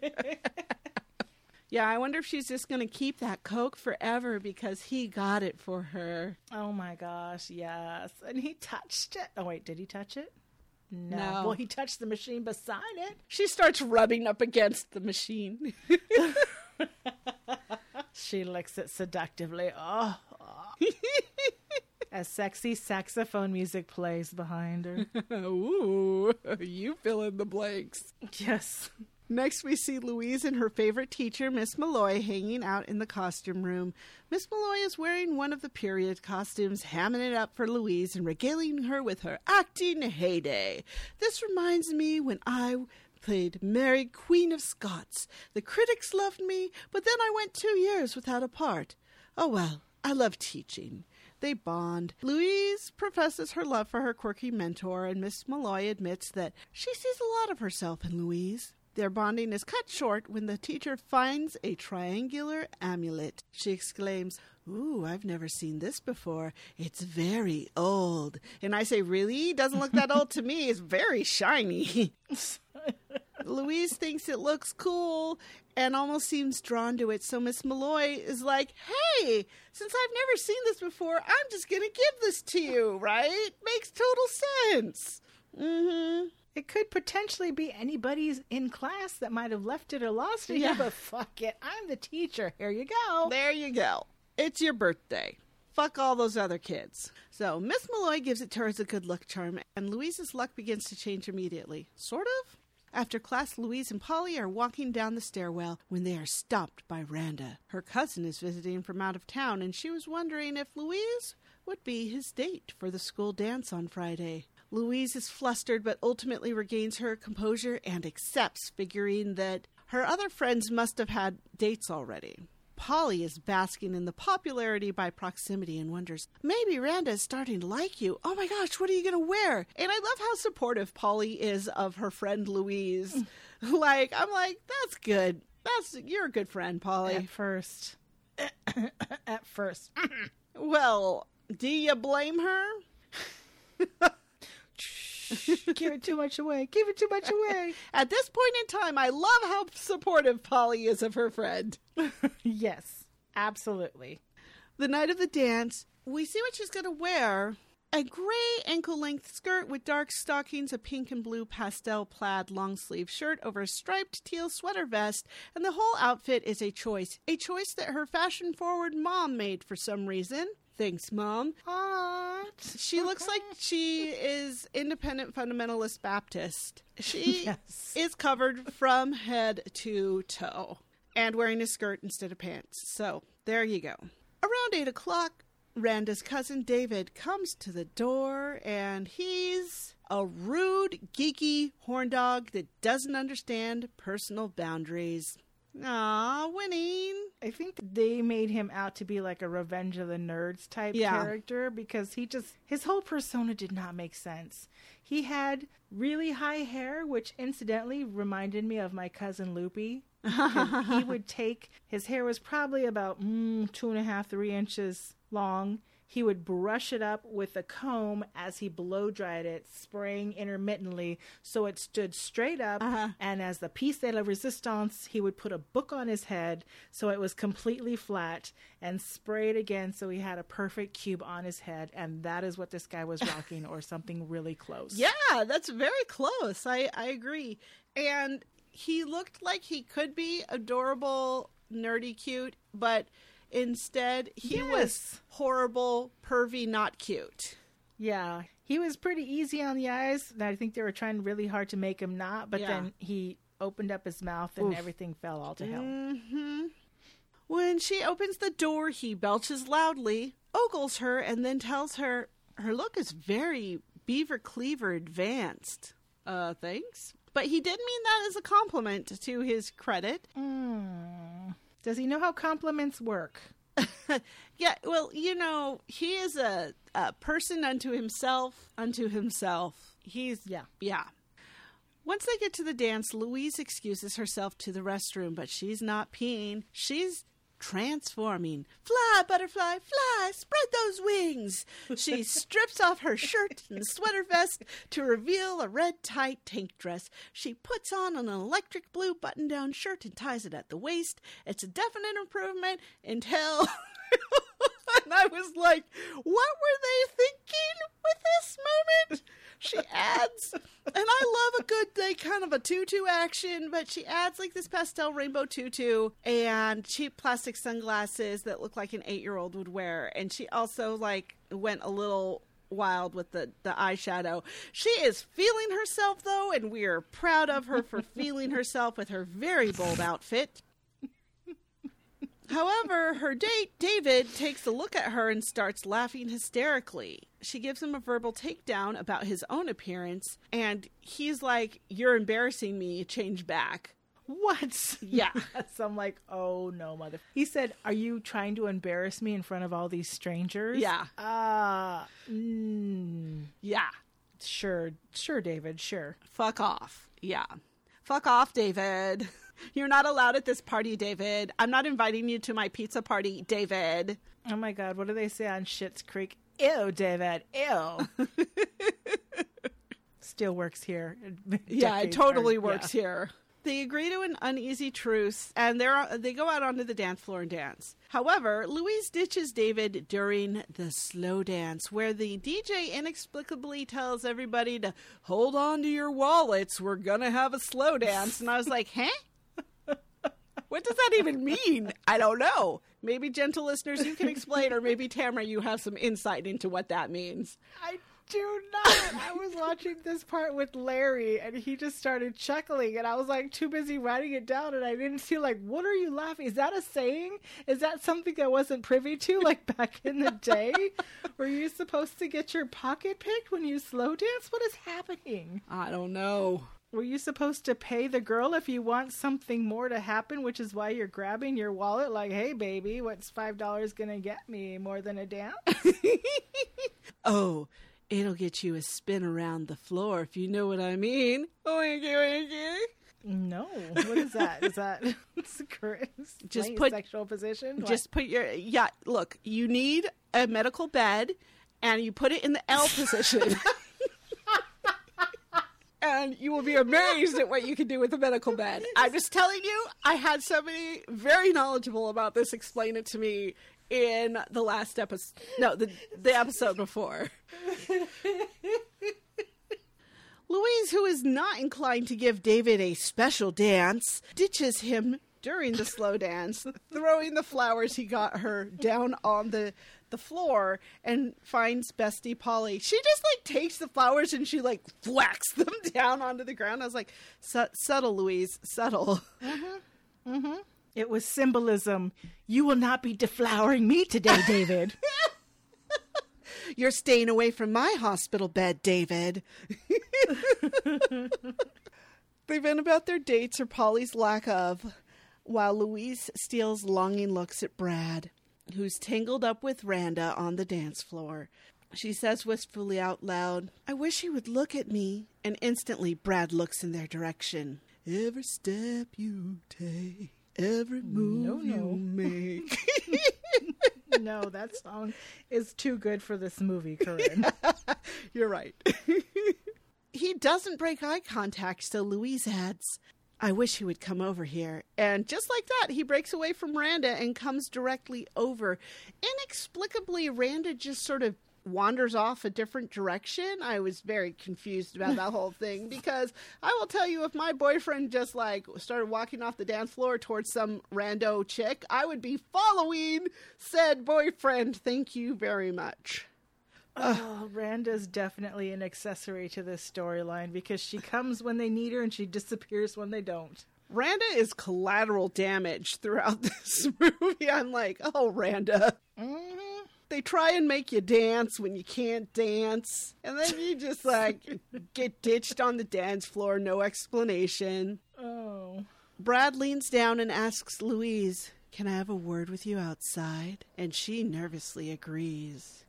Yeah, I wonder if she's just going to keep that Coke forever because he got it for her. Oh my gosh, yes. And he touched it. Oh wait, did he touch it? No. No. Well, he touched the machine beside it. She starts rubbing up against the machine. She licks it seductively. Oh. As sexy saxophone music plays behind her. Ooh, you fill in the blanks. Yes. Next, we see Louise and her favorite teacher, Miss Malloy, hanging out in the costume room. Miss Malloy is wearing one of the period costumes, hamming it up for Louise and regaling her with her acting heyday. This reminds me when I played Mary, Queen of Scots. The critics loved me, but then I went 2 years without a part. Oh well, I love teaching. They bond. Louise professes her love for her quirky mentor, and Miss Malloy admits that she sees a lot of herself in Louise. Their bonding is cut short when the teacher finds a triangular amulet. She exclaims, "Ooh, I've never seen this before. It's very old." And I say, "Really? Doesn't look that old to me. It's very shiny." Louise thinks it looks cool and almost seems drawn to it. So Miss Malloy is like, "Hey, since I've never seen this before, I'm just going to give this to you, right? Makes total sense." Mm-hmm. It could potentially be anybody's in class that might have left it or lost it Yeah. here, but fuck it. I'm the teacher. Here you go. There you go. It's your birthday. Fuck all those other kids. So Miss Malloy gives it to her as a good luck charm, and Louise's luck begins to change immediately. Sort of. After class, Louise and Polly are walking down the stairwell when they are stopped by Randa. Her cousin is visiting from out of town, and she was wondering if Louise would be his date for the school dance on Friday. Louise is flustered but ultimately regains her composure and accepts, figuring that her other friends must have had dates already. Polly is basking in the popularity by proximity and wonders, maybe Randa is starting to like you. Oh my gosh, what are you going to wear? And I love how supportive Polly is of her friend Louise. I'm like, that's good. You're a good friend, Polly. At first. At first. Well, do you blame her? Give it too much away. Give it too much away. At this point in time, I love how supportive Polly is of her friend. Yes, absolutely. The night of the dance, we see what she's going to wear. A gray ankle-length skirt with dark stockings, a pink and blue pastel plaid long-sleeve shirt over a striped teal sweater vest, and the whole outfit is a choice that her fashion-forward mom made for some reason. Thanks, Mom. She looks like she is independent fundamentalist Baptist. She Yes. is covered from head to toe and wearing a skirt instead of pants. So there you go. Around 8 o'clock, Randa's cousin David comes to the door, and he's a rude, geeky horn dog that doesn't understand personal boundaries. Aw, winning. I think they made him out to be like a Revenge of the Nerds type character because his whole persona did not make sense. He had really high hair, which incidentally reminded me of my cousin Loopy. He would his hair was probably about 2.5, 3 inches long. He would brush it up with a comb as he blow dried it, spraying intermittently so it stood straight up. And as the piece de la resistance, he would put a book on his head so it was completely flat and spray it again so he had a perfect cube on his head. And that is what this guy was rocking, or something really close. Yeah, that's very close. I agree. And he looked like he could be adorable, nerdy, cute, but instead he was horrible, pervy, not cute. Yeah. He was pretty easy on the eyes. I think they were trying really hard to make him not, but then he opened up his mouth and everything fell all to hell. Mm-hmm. When she opens the door, he belches loudly, ogles her, and then tells her her look is very Beaver Cleaver advanced. Thanks. But he did mean that as a compliment to his credit. Does he know how compliments work? Yeah, well, he is a person unto himself. He's, yeah. Once they get to the dance, Louise excuses herself to the restroom, but she's not peeing. She's transforming. Fly, butterfly, fly, spread those wings. She strips off her shirt and sweater vest to reveal a red tight tank dress. She puts on an electric blue button-down shirt and ties it at the waist. It's a definite improvement until... And I was like, what were they thinking with this moment? She adds, and I love a good, kind of a tutu action, but she adds like this pastel rainbow tutu and cheap plastic sunglasses that look like an 8-year-old would wear. And she also went a little wild with the eyeshadow. She is feeling herself though, and we are proud of her for feeling herself with her very bold outfit. However, her date, David, takes a look at her and starts laughing hysterically. She gives him a verbal takedown about his own appearance, and he's like, "You're embarrassing me, change back." What? Yeah. So I'm like, oh no, mother. He said, "Are you trying to embarrass me in front of all these strangers?" Yeah. Yeah. Sure, David, sure. Fuck off. Yeah. Fuck off, David. You're not allowed at this party, David. I'm not inviting you to my pizza party, David. Oh my God, what do they say on Schitt's Creek? Ew, David, ew. Still works here. Yeah, it totally works here. They agree to an uneasy truce, and they go out onto the dance floor and dance. However, Louise ditches David during the slow dance, where the DJ inexplicably tells everybody to hold on to your wallets. We're going to have a slow dance. And I was like, huh? What does that even mean? I don't know. Maybe, gentle listeners, you can explain, or maybe, Tamara, you have some insight into what that means. I do not. I was watching this part with Larry, and he just started chuckling, and I was too busy writing it down, and I didn't see what are you laughing? Is that a saying? Is that something I wasn't privy to back in the day? Were you supposed to get your pocket picked when you slow dance? What is happening? I don't know. Were you supposed to pay the girl if you want something more to happen, which is why you're grabbing your wallet hey, baby, what's $5 going to get me more than a dance? Oh, it'll get you a spin around the floor, if you know what I mean. Oinky, oinky. No. What is that? Is that just put sexual position? Just put your... Yeah, look, you need a medical bed, and you put it in the L position. And you will be amazed at what you can do with a medical bed. I'm just telling you, I had somebody very knowledgeable about this explain it to me in the last episode. No, the episode before. Louise, who is not inclined to give David a special dance, ditches him during the slow dance, throwing the flowers he got her down on the floor, and finds bestie Polly. She just takes the flowers and she whacks them down onto the ground. I was like, subtle, Louise, subtle. Mm-hmm. Mm-hmm. It was symbolism. You will not be deflowering me today, David. You're staying away from my hospital bed, David. They vent about their dates or Polly's lack of, while Louise steals longing looks at Brad, who's tangled up with Randa on the dance floor. She says wistfully out loud, "I wish he would look at me." And instantly Brad looks in their direction. Every step you take, every move you make. No, that song is too good for this movie, Corinne. You're right. He doesn't break eye contact, so Louise adds, "I wish he would come over here." And just like that, he breaks away from Randa and comes directly over. Inexplicably, Randa just sort of wanders off a different direction. I was very confused about that whole thing, because I will tell you, if my boyfriend just started walking off the dance floor towards some rando chick, I would be following said boyfriend. Thank you very much. Oh, Randa's definitely an accessory to this storyline because she comes when they need her and she disappears when they don't. Randa is collateral damage throughout this movie. I'm like, oh, Randa. Mm-hmm. They try and make you dance when you can't dance. And then you just, like, get ditched on the dance floor, no explanation. Oh. Brad leans down and asks Louise, can I have a word with you outside? And she nervously agrees.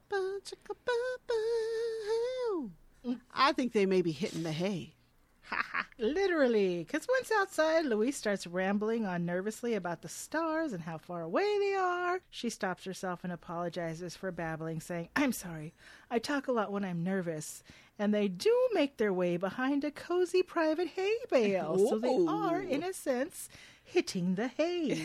I think they may be hitting the hay. Literally, because once outside, Louise starts rambling on nervously about the stars and how far away they are. She stops herself and apologizes for babbling, saying, I'm sorry, I talk a lot when I'm nervous. And they do make their way behind a cozy private hay bale. So they are, in a sense, hitting the hay.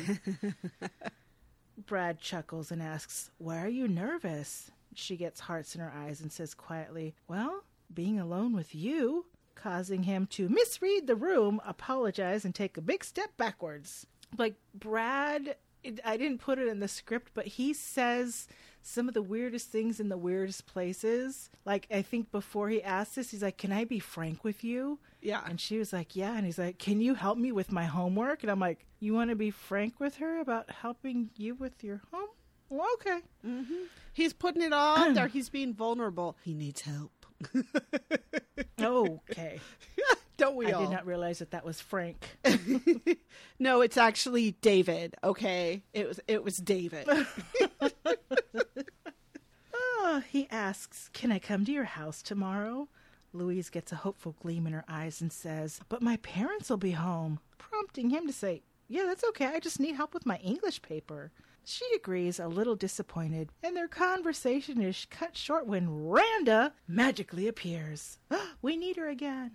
Brad chuckles and asks, why are you nervous? She gets hearts in her eyes and says quietly, well, being alone with you, causing him to misread the room, apologize, and take a big step backwards. Like, Brad, I didn't put it in the script, but he says some of the weirdest things in the weirdest places. Like, I think before he asked this, he's like, can I be frank with you? Yeah. And she was like, yeah. And he's like, can you help me with my homework? And I'm like, you want to be frank with her about helping you with your home? Well, okay. Mm-hmm. He's putting it all out there. He's being vulnerable. He needs help. Okay. Don't we all? I did not realize that was Frank. No, it's actually David. Okay, it was David. He asks, can I come to your house tomorrow? Louise gets a hopeful gleam in her eyes and says, but my parents will be home, prompting him to say, yeah, that's okay. I just need help with my English paper. She agrees, a little disappointed, and their conversation is cut short when Randa magically appears. We need her again.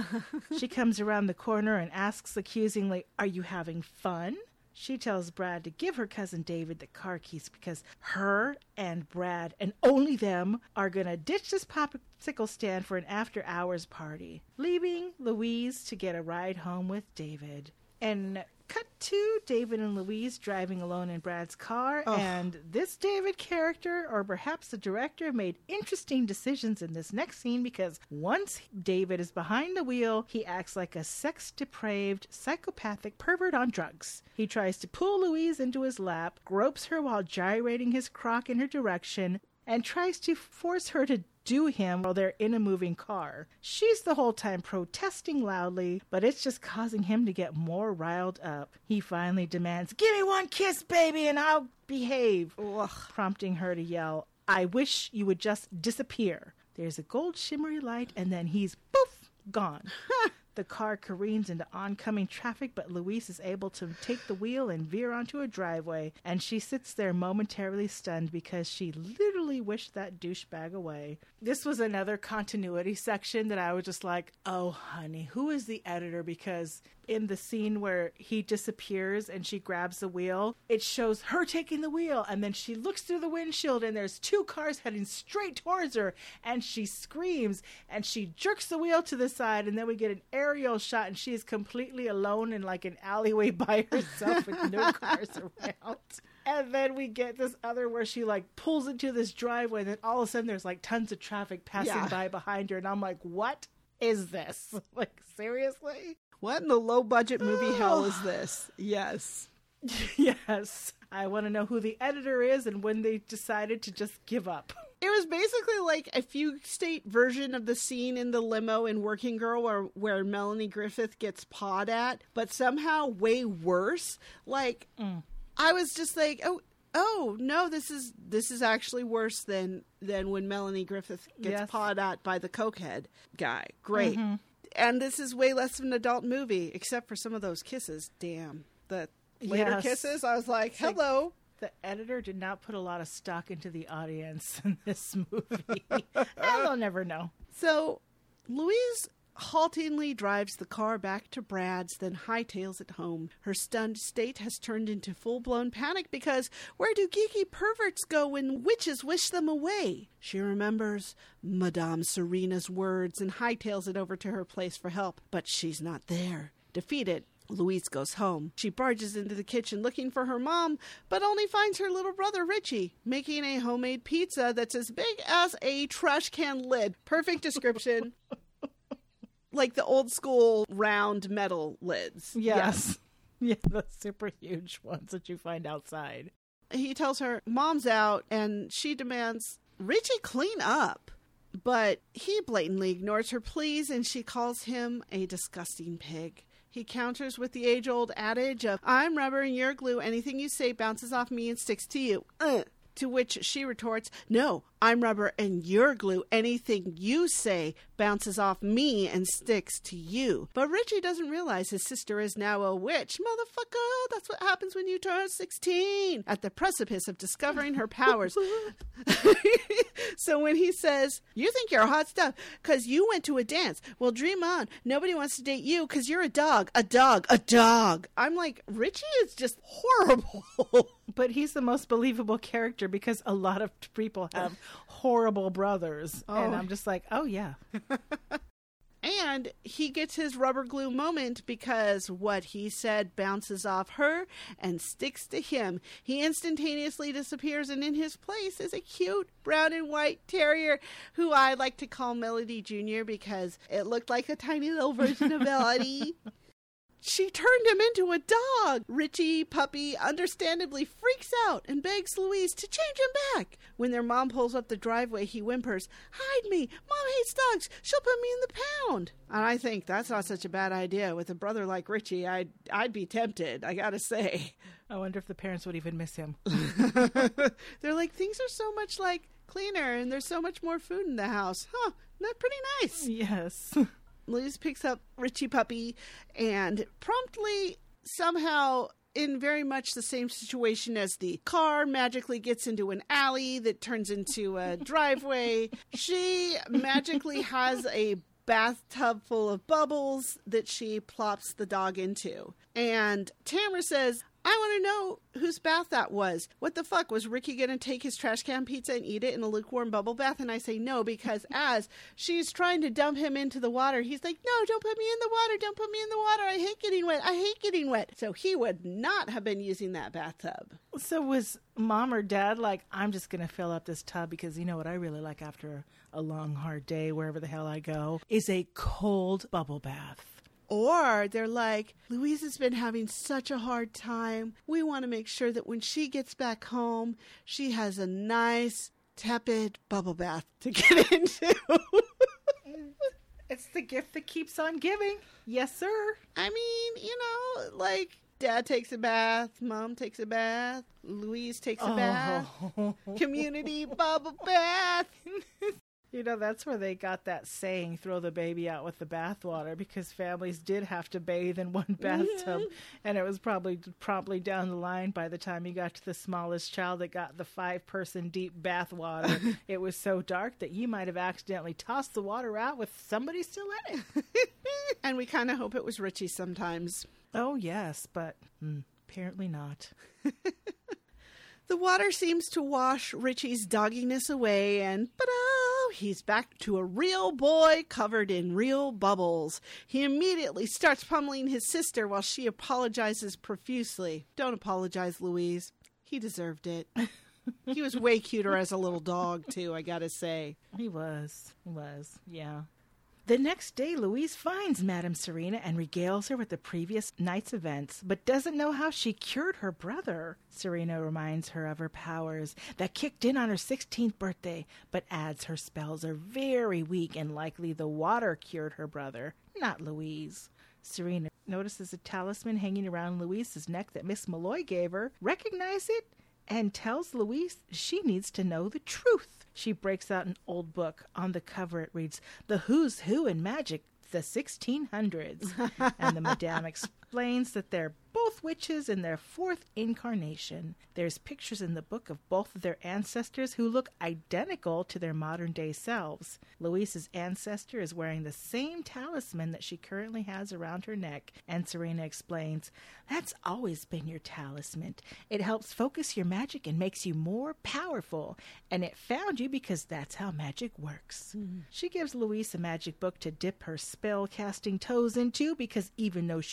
She comes around the corner and asks accusingly, are you having fun? She tells Brad to give her cousin David the car keys because her and Brad, and only them, are going to ditch this popsicle stand for an after-hours party, leaving Louise to get a ride home with David. And cut to David and Louise driving alone in Brad's car, and this David character, or perhaps the director, made interesting decisions in this next scene because once David is behind the wheel, he acts like a sex-depraved, psychopathic pervert on drugs. He tries to pull Louise into his lap, gropes her while gyrating his crock in her direction, and tries to force her to do him while they're in a moving car. She's the whole time protesting loudly, but it's just causing him to get more riled up. He finally demands, give me one kiss, baby, and I'll behave, prompting her to yell, I wish you would just disappear. There's a gold shimmery light, and then he's, poof, gone. The car careens into oncoming traffic, but Louise is able to take the wheel and veer onto a driveway, and she sits there momentarily stunned because she literally wished that douchebag away. This was another continuity section that I was just like, oh, honey, who is the editor? Because in the scene where he disappears and she grabs the wheel, it shows her taking the wheel, and then she looks through the windshield and there's two cars heading straight towards her, and she screams and she jerks the wheel to the side, and then we get an aerial shot and she is completely alone in like an alleyway by herself with no cars around. And then we get this other where she like pulls into this driveway, and then all of a sudden there's like tons of traffic passing by behind her, and I'm like, what is this? Like, seriously? What in the low-budget movie hell is this? Yes. Yes. I want to know who the editor is and when they decided to just give up. It was basically like a fugue state version of the scene in the limo in Working Girl where Melanie Griffith gets pawed at, but somehow way worse. Like, I was just like, oh no, this is actually worse than when Melanie Griffith gets pawed at by the cokehead guy. Great. Mm-hmm. And this is way less of an adult movie, except for some of those kisses. Damn. The later kisses, I was like, hello. The editor did not put a lot of stock into the audience in this movie. And they'll never know. So, Louise haltingly drives the car back to Brad's, then hightails it home. Her stunned state has turned into full-blown panic because where do geeky perverts go when witches wish them away? She remembers Madame Serena's words and hightails it over to her place for help, but she's not there. Defeated, Louise goes home. She barges into the kitchen looking for her mom, but only finds her little brother Richie making a homemade pizza that's as big as a trash can lid. Perfect description. Like the old school round metal lids. Yes. Yeah, the super huge ones that you find outside. He tells her mom's out and she demands, Richie, clean up. But he blatantly ignores her pleas and she calls him a disgusting pig. He counters with the age-old adage of, I'm rubber and you're glue. Anything you say bounces off me and sticks to you. To which she retorts, no, I'm rubber and you're glue. Anything you say bounces off me and sticks to you. But Richie doesn't realize his sister is now a witch. Motherfucker, that's what happens when you turn 16. At the precipice of discovering her powers. So when he says, you think you're hot stuff because you went to a dance. Well, dream on. Nobody wants to date you because you're a dog. A dog. A dog. I'm like, Richie is just horrible. But he's the most believable character because a lot of people have horrible brothers. Oh. And I'm just like, oh, yeah. And he gets his rubber glue moment because what he said bounces off her and sticks to him. He instantaneously disappears, and in his place is a cute brown and white terrier who I like to call Melody Jr. because it looked like a tiny little version of Melody. She turned him into a dog. Richie Puppy understandably freaks out and begs Louise to change him back. When their mom pulls up the driveway, he whimpers, hide me. Mom hates dogs. She'll put me in the pound. And I think that's not such a bad idea. With a brother like Richie, I'd be tempted, I gotta say. I wonder if the parents would even miss him. They're like, things are so much like cleaner and there's so much more food in the house. Huh, that's pretty nice. Yes. Louise picks up Richie Puppy and promptly, somehow, in very much the same situation as the car, magically gets into an alley that turns into a driveway. She magically has a bathtub full of bubbles that she plops the dog into. And Tamara says, I want to know whose bath that was. What the fuck? Was Ricky going to take his trash can pizza and eat it in a lukewarm bubble bath? And I say no, because as she's trying to dump him into the water, he's like, no, don't put me in the water. Don't put me in the water. I hate getting wet. I hate getting wet. So he would not have been using that bathtub. So was mom or dad like, I'm just going to fill up this tub because you know what I really like after a long, hard day, wherever the hell I go, is a cold bubble bath. Or they're like, Louise has been having such a hard time. We want to make sure that when she gets back home, she has a nice, tepid bubble bath to get into. It's the gift that keeps on giving. Yes, sir. I mean, you know, like dad takes a bath, mom takes a bath, Louise takes a bath. Community bubble bath. You know, that's where they got that saying, throw the baby out with the bathwater, because families did have to bathe in one bathtub. Yeah. And it was probably promptly down the line by the time you got to the smallest child that got the 5-person deep bathwater. It was so dark that you might have accidentally tossed the water out with somebody still in it. And we kind of hope it was Richie sometimes. Oh, yes, but apparently not. The water seems to wash Richie's dogginess away, and he's back to a real boy covered in real bubbles. He immediately starts pummeling his sister while she apologizes profusely. Don't apologize, Louise. He deserved it. He was way cuter as a little dog, too, I gotta say. He was, yeah. The next day, Louise finds Madame Serena and regales her with the previous night's events, but doesn't know how she cured her brother. Serena reminds her of her powers that kicked in on her 16th birthday, but adds her spells are very weak and likely the water cured her brother, not Louise. Serena notices a talisman hanging around Louise's neck that Miss Malloy gave her, recognizes it, and tells Louise she needs to know the truth. She breaks out an old book. On the cover it reads, The Who's Who in Magic, the 1600s. And the Madame explains that they're both witches in their 4th incarnation. There's pictures in the book of both of their ancestors who look identical to their modern-day selves. Louise's ancestor is wearing the same talisman that she currently has around her neck, and Serena explains, that's always been your talisman. It helps focus your magic and makes you more powerful, and it found you because that's how magic works. Mm-hmm. She gives Louise a magic book to dip her spell-casting toes into because even though she's green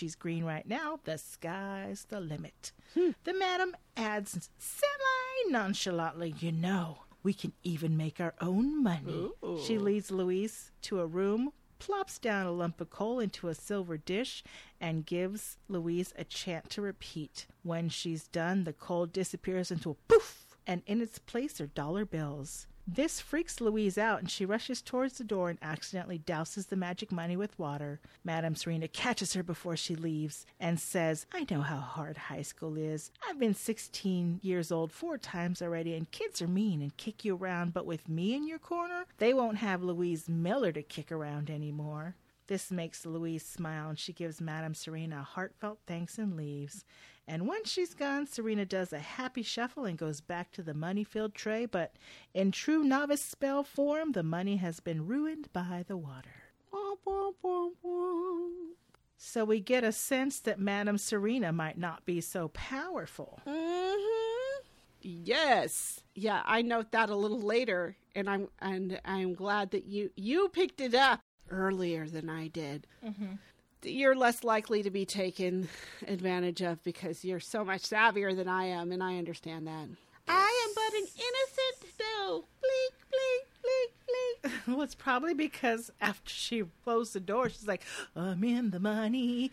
right now, the sky's the limit. The madam adds semi-nonchalantly, you know, we can even make our own money. Ooh. She leads Louise to a room, plops down a lump of coal into a silver dish, and gives Louise a chant to repeat. When she's done, the coal disappears into a poof, and in its place are dollar bills. This freaks Louise out, and she rushes towards the door and accidentally douses the magic money with water. Madame Serena catches her before she leaves and says, I know how hard high school is. I've been 16 years old 4 times already, and kids are mean and kick you around, but with me in your corner, they won't have Louise Miller to kick around anymore. This makes Louise smile, and she gives Madame Serena a heartfelt thanks and leaves. And when she's gone, Serena does a happy shuffle and goes back to the money-filled tray, but in true novice spell form, the money has been ruined by the water. Womp, womp, womp, womp. So we get a sense that Madame Serena might not be so powerful. Mm-hmm. Yes. Yeah, I note that a little later, and I'm glad that you picked it up earlier than I did. Mm-hmm. You're less likely to be taken advantage of because you're so much savvier than I am, and I understand that. I am but an innocent doe. Bleak, bleak, bleak, bleak. Well, it's probably because after she closed the door, she's like, I'm in the money.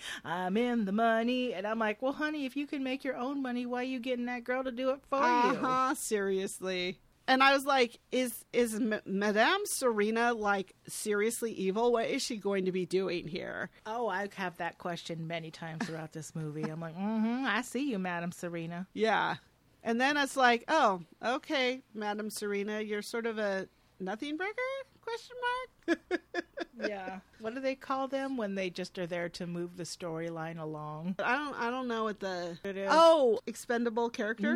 And I'm like, well, honey, if you can make your own money, why are you getting that girl to do it for you? Seriously. And I was like, is Madame Serena, like, seriously evil? What is she going to be doing here? Oh, I have that question many times throughout this movie. I'm like, I see you, Madame Serena. Yeah. And then it's like, oh, okay, Madame Serena, you're sort of a nothing burger? Question mark? Yeah. What do they call them when they just are there to move the storyline along? I don't know what It is. Oh, expendable character?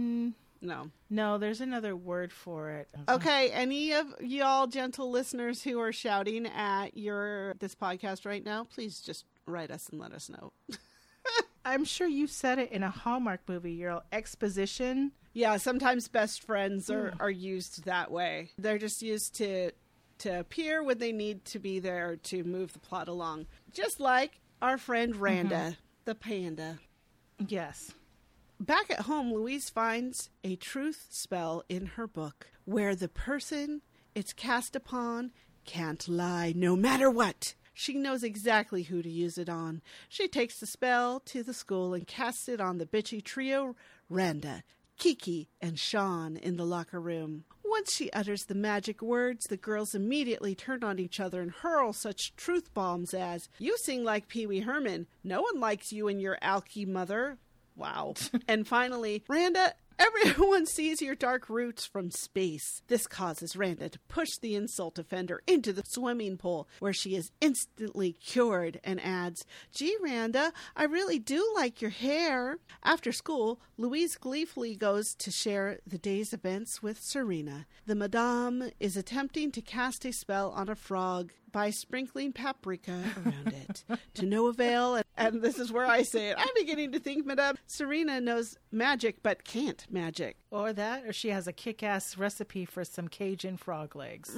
No, there's another word for it. Okay, any of y'all gentle listeners who are shouting at this podcast right now, please just write us and let us know. I'm sure you said it in a Hallmark movie, your exposition. Yeah, sometimes best friends are used that way. They're just used to appear when they need to be there to move the plot along. Just like our friend Randa, the panda. Yes. Back at home, Louise finds a truth spell in her book where the person it's cast upon can't lie no matter what. She knows exactly who to use it on. She takes the spell to the school and casts it on the bitchy trio, Randa, Kiki, and Sean in the locker room. Once she utters the magic words, the girls immediately turn on each other and hurl such truth bombs as, you sing like Pee Wee Herman. No one likes you and your alky mother. Wow. And finally, Randa, everyone sees your dark roots from space. This causes Randa to push the insult offender into the swimming pool, where she is instantly cured and adds, gee, Randa, I really do like your hair. After school, Louise gleefully goes to share the day's events with Serena. The Madame is attempting to cast a spell on a frog by sprinkling paprika around it. To no avail, and this is where I say it, I'm beginning to think Madame Serena knows magic but can't magic. Or that, or she has a kick-ass recipe for some Cajun frog legs.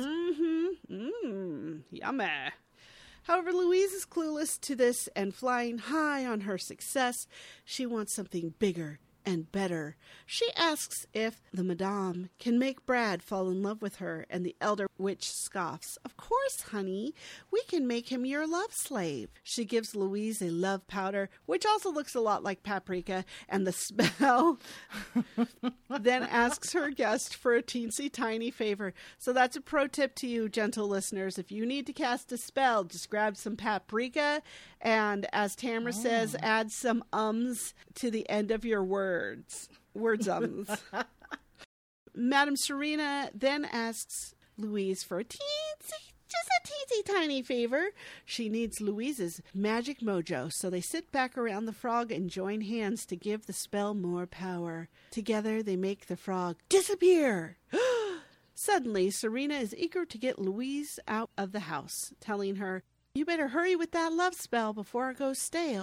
Yummy. However, Louise is clueless to this, and flying high on her success, she wants something bigger and better. She asks if the Madame can make Brad fall in love with her, and the elder witch scoffs. Of course, honey, we can make him your love slave. She gives Louise a love powder, which also looks a lot like paprika, and the spell then asks her guest for a teensy tiny favor. So that's a pro tip to you, gentle listeners. If you need to cast a spell, just grab some paprika, and as Tamara says, add some ums to the end of your words. Words. Madame Serena then asks Louise for a teensy tiny favor. She needs Louise's magic mojo, so they sit back around the frog and join hands to give the spell more power. Together they make the frog disappear. Suddenly, Serena is eager to get Louise out of the house, telling her, you better hurry with that love spell before it goes stale.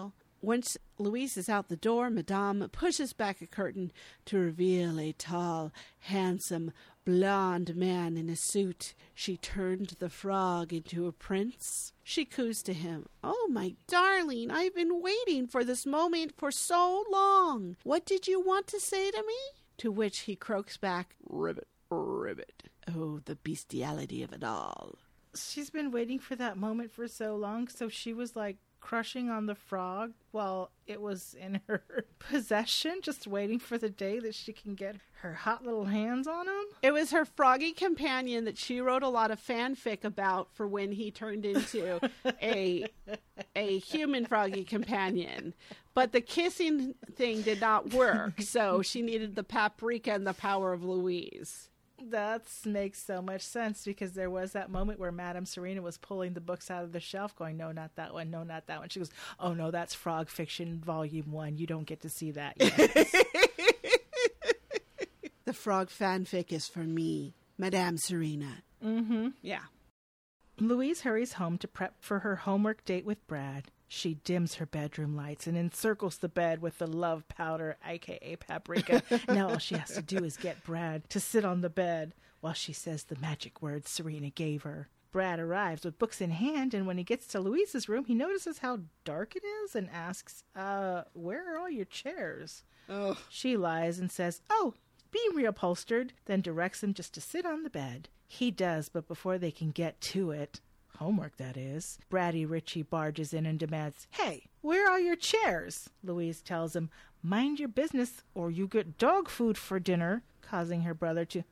Once Louise is out the door, Madame pushes back a curtain to reveal a tall, handsome, blonde man in a suit. She turned the frog into a prince. She coos to him, "Oh, my darling, I've been waiting for this moment for so long. What did you want to say to me?" To which he croaks back, "Ribbit, ribbit." Oh, the bestiality of it all. She's been waiting for that moment for so long, so she was like crushing on the frog while it was in her possession, just waiting for the day that she can get her hot little hands on him. It was her froggy companion that she wrote a lot of fanfic about for when he turned into a human froggy companion. But the kissing thing did not work, so she needed the paprika and the power of Louise. That makes so much sense, because there was that moment where Madame Serena was pulling the books out of the shelf going, "No, not that one. No, not that one." She goes, "Oh, no, that's Frog Fiction Volume 1. You don't get to see that yet." The frog fanfic is for me, Madame Serena. Mm-hmm. Yeah. Louise hurries home to prep for her homework date with Brad. She dims her bedroom lights and encircles the bed with the love powder, a.k.a. paprika. Now all she has to do is get Brad to sit on the bed while she says the magic words Serena gave her. Brad arrives with books in hand, and when he gets to Louise's room, he notices how dark it is and asks, where are all your chairs? Oh. She lies and says, "Oh, being reupholstered," then directs him just to sit on the bed. He does, but before they can get to it, homework that is, Braddy Ritchie barges in and demands, "Hey, where are your chairs?" Louise tells him, "Mind your business or you get dog food for dinner," causing her brother to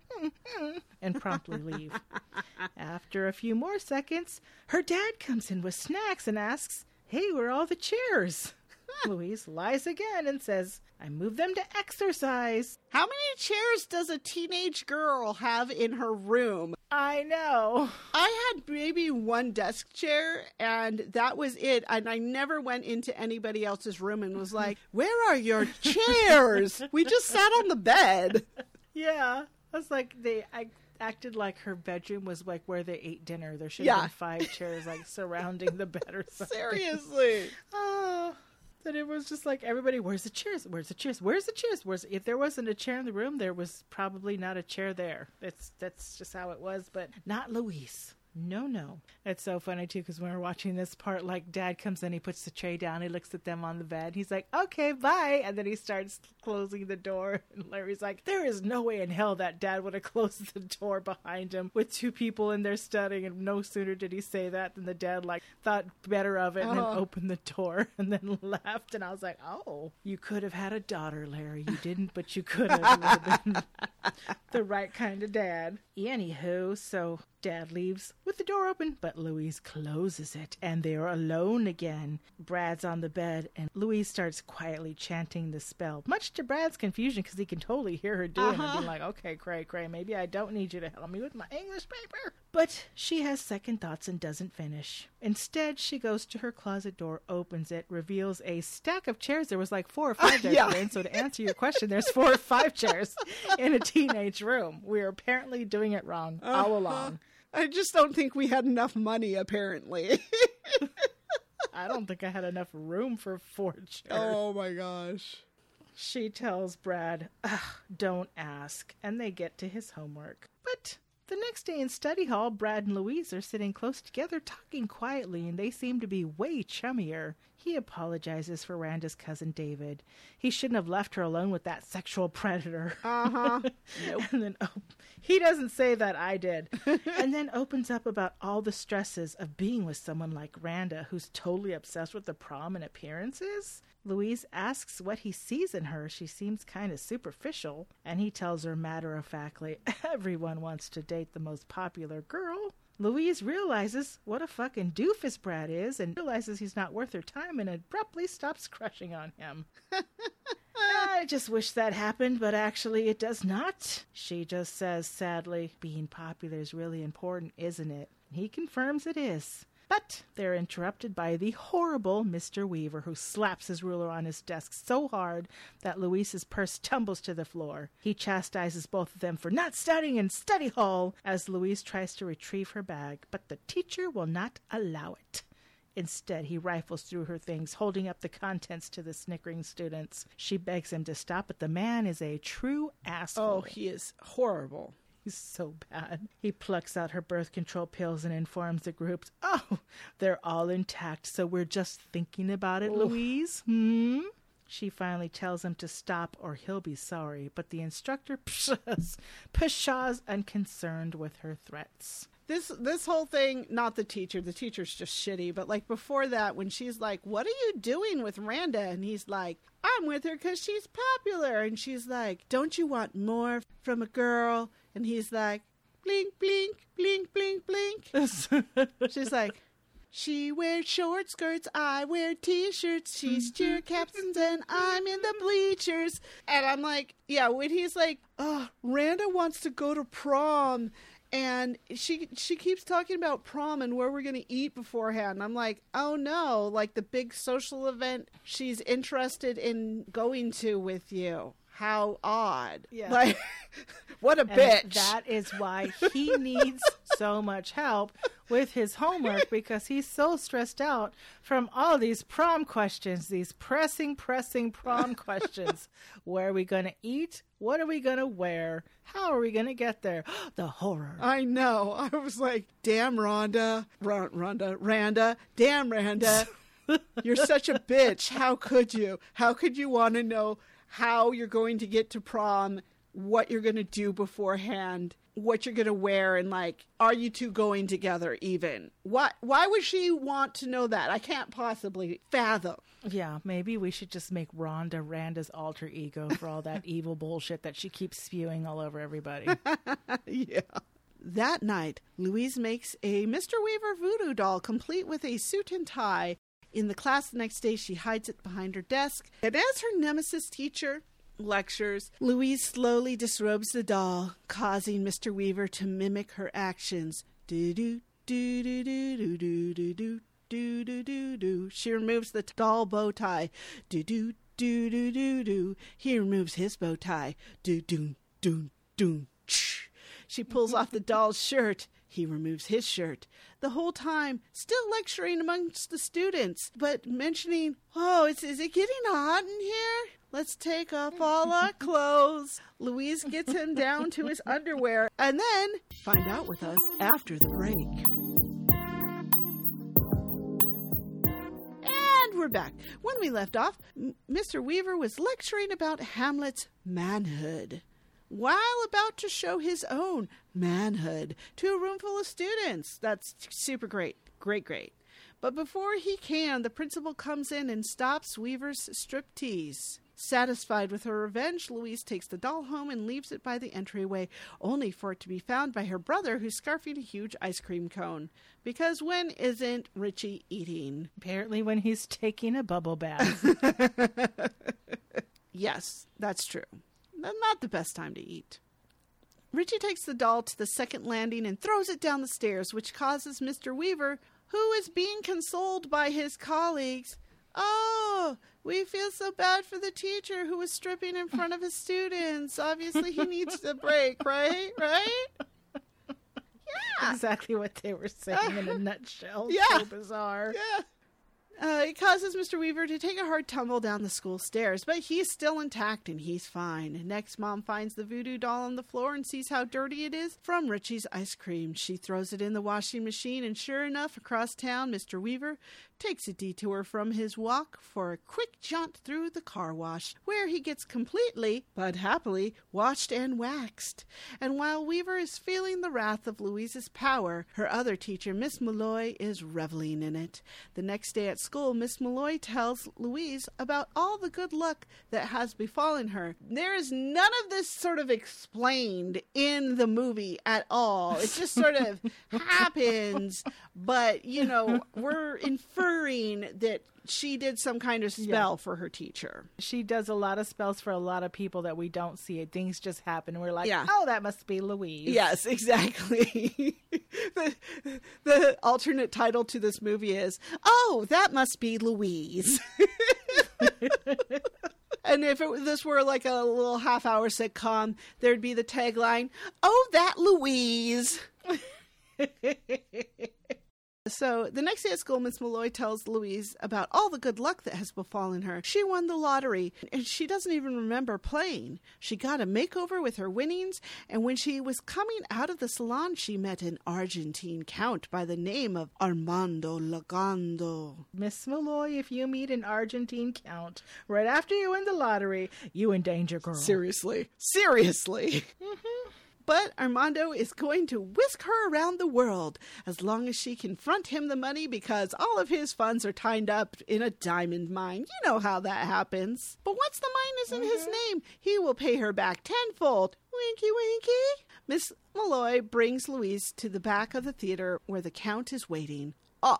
and promptly leave. After a few more seconds, her dad comes in with snacks and asks, "Hey, where are all the chairs?" Louise lies again and says, "I moved them to exercise." How many chairs does a teenage girl have in her room? I know. I had maybe one desk chair, and that was it. And I never went into anybody else's room and was like, "Where are your chairs? We just sat on the bed." Yeah. I was like, I acted like her bedroom was like where they ate dinner. There should have been 5 chairs like surrounding the bed or something. Seriously. Oh. That it was just like, everybody, "Where's the chairs? Where's the chairs? Where's the chairs?" If there wasn't a chair in the room, there was probably not a chair there. That's just how it was, but not Louise. No. It's so funny, too, because when we're watching this part, like, Dad comes in, he puts the tray down, he looks at them on the bed, he's like, "Okay, bye," and then he starts closing the door, and Larry's like, there is no way in hell that Dad would have closed the door behind him with 2 people in there studying, and no sooner did he say that than the dad, like, thought better of it and then opened the door and then left, and I was like, oh, you could have had a daughter, Larry. You didn't, but you could have. You would have been the right kind of dad. Anywho, so Dad leaves with the door open, but Louise closes it, and they are alone again. Brad's on the bed, and Louise starts quietly chanting the spell, much to Brad's confusion, because he can totally hear her doing it, and being like, "Okay, cray, maybe I don't need you to help me with my English paper." But she has second thoughts and doesn't finish. Instead, she goes to her closet door, opens it, reveals a stack of chairs. There was like 4 or 5 there, Corinne, so to answer your question, there's 4 or 5 chairs in a teenage room. We're apparently doing it wrong all along. I just don't think we had enough money, apparently. I don't think I had enough room for 4 chairs. Oh, my gosh. She tells Brad, don't ask, and they get to his homework. But the next day in study hall, Brad and Louise are sitting close together, talking quietly, and they seem to be way chummier. He apologizes for Randa's cousin David. He shouldn't have left her alone with that sexual predator. Nope. And then he doesn't say that, I did. And then opens up about all the stresses of being with someone like Randa, who's totally obsessed with the prom and appearances. Louise asks what he sees in her. She seems kind of superficial. And he tells her matter-of-factly, everyone wants to date the most popular girl. Louise realizes what a fucking doofus Brad is and realizes he's not worth her time and abruptly stops crushing on him. I just wish that happened, but actually it does not. She just says sadly, being popular is really important, isn't it? He confirms it is. But they're interrupted by the horrible Mr. Weaver, who slaps his ruler on his desk so hard that Louise's purse tumbles to the floor. He chastises both of them for not studying in study hall as Louise tries to retrieve her bag, but the teacher will not allow it. Instead, he rifles through her things, holding up the contents to the snickering students. She begs him to stop, but the man is a true asshole. Oh, he is horrible. He's so bad. He plucks out her birth control pills and informs the groups, "Oh, they're all intact, so we're just thinking about it, Louise." She finally tells him to stop or he'll be sorry, but the instructor pshaws unconcerned with her threats. This whole thing, not the teacher's just shitty, but like before that, when she's like, "What are you doing with Randa?" And he's like, "I'm with her because she's popular." And she's like, "Don't you want more from a girl?" And he's like, "Blink, blink, blink, blink, blink." She's like, "She wears short skirts, I wear t-shirts, she's cheer captains and I'm in the bleachers." And I'm like, yeah, when he's like, "Oh, Randa wants to go to prom." And she keeps talking about prom and where we're going to eat beforehand. I'm like, oh no, like the big social event she's interested in going to with you. How odd. Yeah. Like, what a bitch. That is why he needs so much help with his homework, because he's so stressed out from all these prom questions, these pressing prom questions. Where are we going to eat? What are we going to wear? How are we going to get there? The horror. I know. I was like, damn Randa. Randa. Damn Randa. You're such a bitch. How could you? How could you want to know how you're going to get to prom, what you're going to do beforehand, what you're going to wear, and like, are you two going together even? Why would she want to know that? I can't possibly fathom. Yeah, maybe we should just make Randa Randa's alter ego for all that evil bullshit that she keeps spewing all over everybody. Yeah. That night, Louise makes a Mr. Weaver voodoo doll complete with a suit and tie. In the class the next day, she hides it behind her desk. And as her nemesis teacher lectures, Louise slowly disrobes the doll, causing Mr. Weaver to mimic her actions. Do-do, do-do-do, do-do-do-do, do-do-do-do. She removes the doll bow tie. Do-do, do-do-do-do. He removes his bow tie. Do-do-do-do. She pulls off the doll's shirt. He removes his shirt. The whole time, still lecturing amongst the students, but mentioning, "Oh, is it getting hot in here? Let's take off all our clothes." Louise gets him down to his underwear, and then find out with us after the break. And we're back. When we left off, Mr. Weaver was lecturing about Hamlet's manhood, while about to show his own manhood to a room full of students. That's super great. Great. But before he can, the principal comes in and stops Weaver's striptease. Satisfied with her revenge, Louise takes the doll home and leaves it by the entryway, only for it to be found by her brother, who's scarfing a huge ice cream cone. Because when isn't Richie eating? Apparently when he's taking a bubble bath. Yes, that's true. Not the best time to eat. Richie takes the doll to the second landing and throws it down the stairs, which causes Mr. Weaver, who is being consoled by his colleagues. "Oh, we feel so bad for the teacher who was stripping in front of his students. Obviously, he needs a break, right? Right? Yeah. Exactly what they were saying in a nutshell. Yeah. So bizarre. Yeah. It causes Mr. Weaver to take a hard tumble down the school stairs, but he's still intact and he's fine. Next, Mom finds the voodoo doll on the floor and sees how dirty it is from Richie's ice cream. She throws it in the washing machine, and sure enough, across town, Mr. Weaver takes a detour from his walk for a quick jaunt through the car wash, where he gets completely, but happily, washed and waxed. And while Weaver is feeling the wrath of Louise's power, her other teacher, Miss Malloy, is reveling in it. The next day at school, Miss Malloy tells Louise about all the good luck that has befallen her. There is none of this sort of explained in the movie at all. It just sort of happens, but, we're inferring that she did some kind of spell for her teacher. She does a lot of spells for a lot of people that we don't see. Things just happen. We're like, Yeah. oh, that must be Louise. Yes, exactly. The alternate title to this movie is, "Oh, that must be Louise." And if this were like a little half-hour sitcom, there'd be the tagline, "Oh, that Louise." So the next day at school, Miss Malloy tells Louise about all the good luck that has befallen her. She won the lottery, and she doesn't even remember playing. She got a makeover with her winnings, and when she was coming out of the salon, she met an Argentine count by the name of Armando Lagando. Miss Malloy, if you meet an Argentine count right after you win the lottery, you in danger, girl. Seriously. Mm-hmm. But Armando is going to whisk her around the world as long as she can front him the money because all of his funds are tied up in a diamond mine. You know how that happens. But once the mine is in his name, he will pay her back tenfold. Winky, winky. Miss Malloy brings Louise to the back of the theater where the Count is waiting.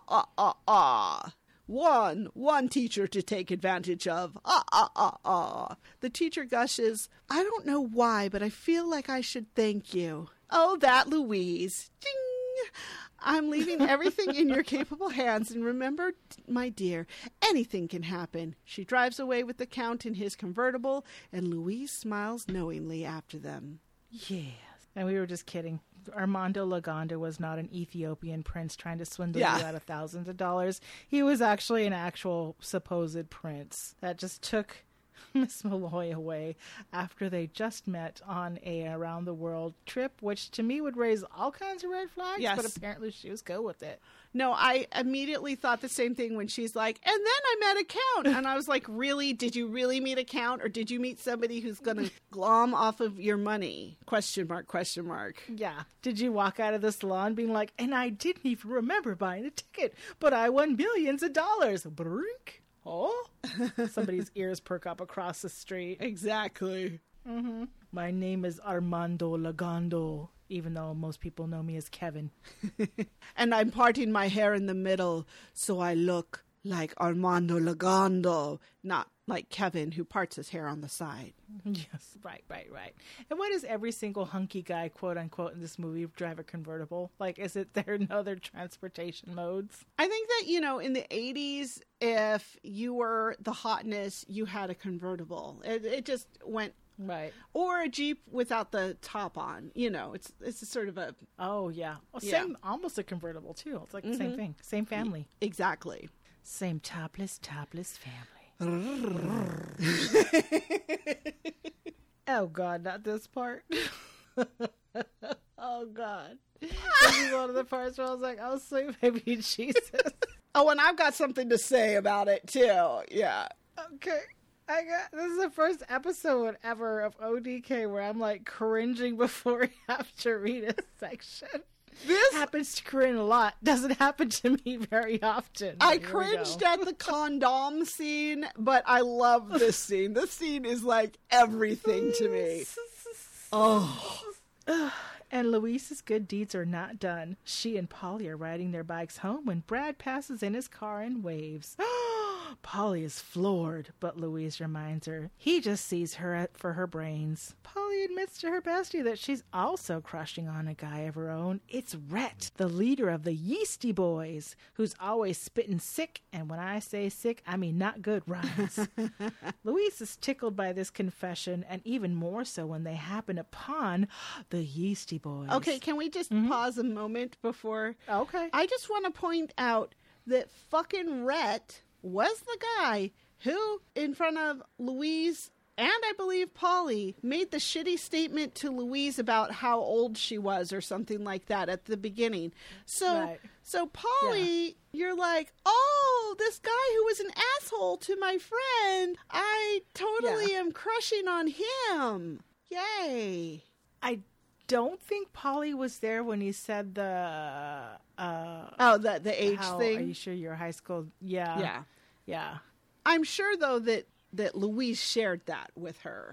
One teacher to take advantage of. The teacher gushes, I don't know why, but I feel like I should thank you. Oh, that Louise. Ding! I'm leaving everything in your capable hands, and remember, my dear, anything can happen. She drives away with the Count in his convertible, and Louise smiles knowingly after them. Yes. And we were just kidding. Armando Lagando was not an Ethiopian prince trying to swindle you out of thousands of dollars. He was actually an actual supposed prince that just took Miss Malloy away after they just met on a around-the-world trip, which to me would raise all kinds of red flags, but apparently she was good with it. No, I immediately thought the same thing when she's like, and then I met a Count. And I was like, really? Did you really meet a Count? Or did you meet somebody who's going to glom off of your money? Question mark, question mark. Yeah. Did you walk out of the salon being like, and I didn't even remember buying a ticket, but I won millions of dollars. Brink. Oh, somebody's ears perk up across the street. Exactly. Mm-hmm. My name is Armando Lagando, even though most people know me as Kevin. And I'm parting my hair in the middle so I look like Armando Lagando, not like Kevin who parts his hair on the side. Yes, right. And why does every single hunky guy, quote unquote, in this movie drive a convertible? Like, is it there no other transportation modes? I think that, in the 80s, if you were the hotness, you had a convertible. It just went... Right. Or a Jeep without the top on. It's a sort of a... Oh, yeah. Well, same, almost a convertible, too. It's like the same thing. Same family. Exactly. Same topless family. Oh, God, not this part. Oh, God. This is one of the parts where I was like, oh, sweet baby Jesus. Oh, and I've got something to say about it, too. Yeah. Okay. This is the first episode ever of ODK where I'm like cringing before I have to read a section. This happens to Corinne a lot. Doesn't happen to me very often. I cringed at the condom scene, but I love this scene. This scene is like everything to me. Oh. And Louise's good deeds are not done. She and Polly are riding their bikes home when Brad passes in his car and waves. Polly is floored, but Louise reminds her he just sees her for her brains. Polly admits to her bestie that she's also crushing on a guy of her own. It's Rhett, the leader of the Yeasty Boys, who's always spitting sick, and when I say sick, I mean not good rhymes. Louise is tickled by this confession, and even more so when they happen upon the Yeasty Boys. Okay, can we just pause a moment before? Okay. I just want to point out that fucking Rhett was the guy who, in front of Louise and I believe Polly, made the shitty statement to Louise about how old she was or something like that at the beginning. So Polly, you're like, oh, this guy who was an asshole to my friend, I totally am crushing on him. Yay. I don't think Polly was there when he said the age thing. Are you sure you're high school? Yeah. I'm sure though that Louise shared that with her.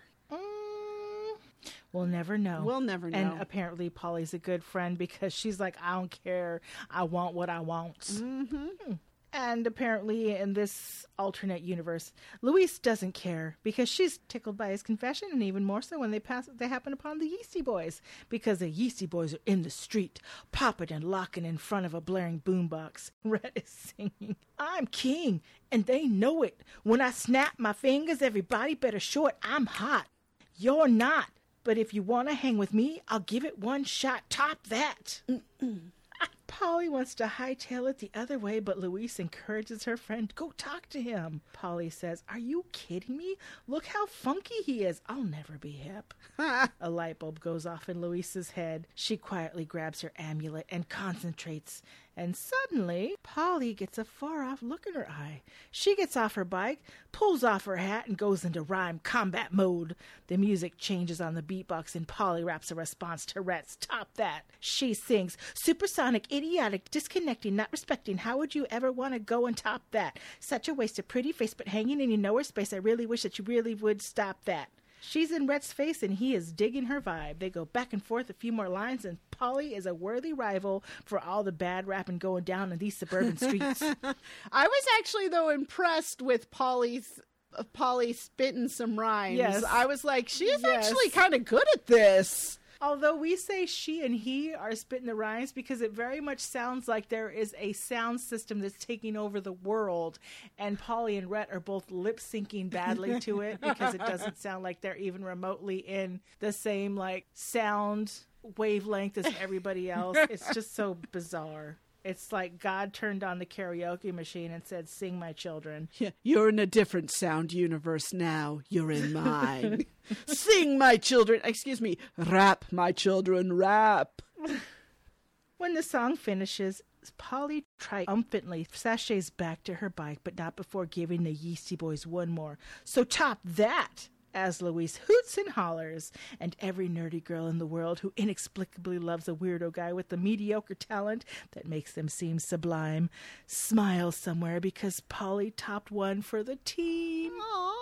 We'll never know. We'll never know. And apparently Polly's a good friend because she's like, I don't care. I want what I want. Mm-hmm. And apparently in this alternate universe, Louise doesn't care because she's tickled by his confession, and even more so when they happen upon the Yeasty Boys, because the Yeasty Boys are in the street, popping and locking in front of a blaring boombox. Rhett is singing, I'm king, and they know it. When I snap my fingers, everybody better show it I'm hot. You're not. But if you want to hang with me, I'll give it one shot. Top that. Polly wants to hightail it the other way, but Louise encourages her friend, go talk to him. Polly says, are you kidding me? Look how funky he is. I'll never be hip. A light bulb goes off in Louise's head. She quietly grabs her amulet and concentrates. And suddenly, Polly gets a far-off look in her eye. She gets off her bike, pulls off her hat, and goes into rhyme combat mode. The music changes on the beatbox, and Polly raps a response to Rhett's Top That. She sings, supersonic, idiotic, disconnecting, not respecting. How would you ever want to go and top that? Such a waste of pretty face, but hanging in your nowhere space. I really wish that you really would stop that. She's in Rhett's face, and he is digging her vibe. They go back and forth a few more lines, and Polly is a worthy rival for all the bad rapping going down in these suburban streets. I was actually, though, impressed with Polly spitting some rhymes. Yes. I was like, she's actually kind of good at this. Although we say she and he are spitting the rhymes because it very much sounds like there is a sound system that's taking over the world, and Polly and Rhett are both lip syncing badly to it because it doesn't sound like they're even remotely in the same like sound wavelength as everybody else. It's just so bizarre. It's like God turned on the karaoke machine and said, sing my children. Yeah, you're in a different sound universe now. You're in mine. Sing my children. Excuse me. Rap, my children, rap. When the song finishes, Polly triumphantly sachets back to her bike, but not before giving the Yeasty Boys one more. So top that! As Louise hoots and hollers, and every nerdy girl in the world who inexplicably loves a weirdo guy with the mediocre talent that makes them seem sublime smiles somewhere because Polly topped one for the team. Aww.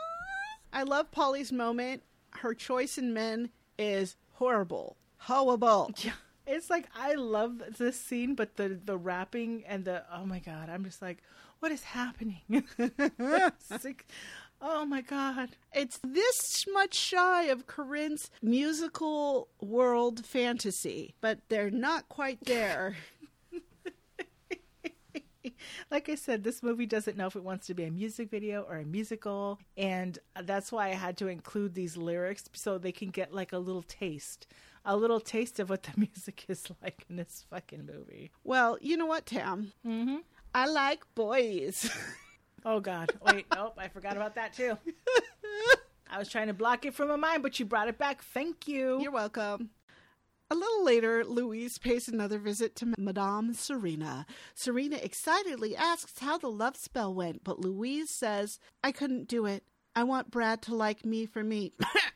I love Polly's moment. Her choice in men is horrible. Horrible. Yeah. It's like, I love this scene, but the rapping and oh my God, I'm just like, what is happening? It's like, oh my God. It's this much shy of Corinne's musical world fantasy, but they're not quite there. Like I said, this movie doesn't know if it wants to be a music video or a musical, and that's why I had to include these lyrics so they can get like a little taste of what the music is like in this fucking movie. Well, you know what, Tam? Mm-hmm. I like boys. Oh, God. Wait, nope, I forgot about that, too. I was trying to block it from my mind, but you brought it back. Thank you. You're welcome. A little later, Louise pays another visit to Madame Serena. Serena excitedly asks how the love spell went, but Louise says, I couldn't do it. I want Brad to like me for me.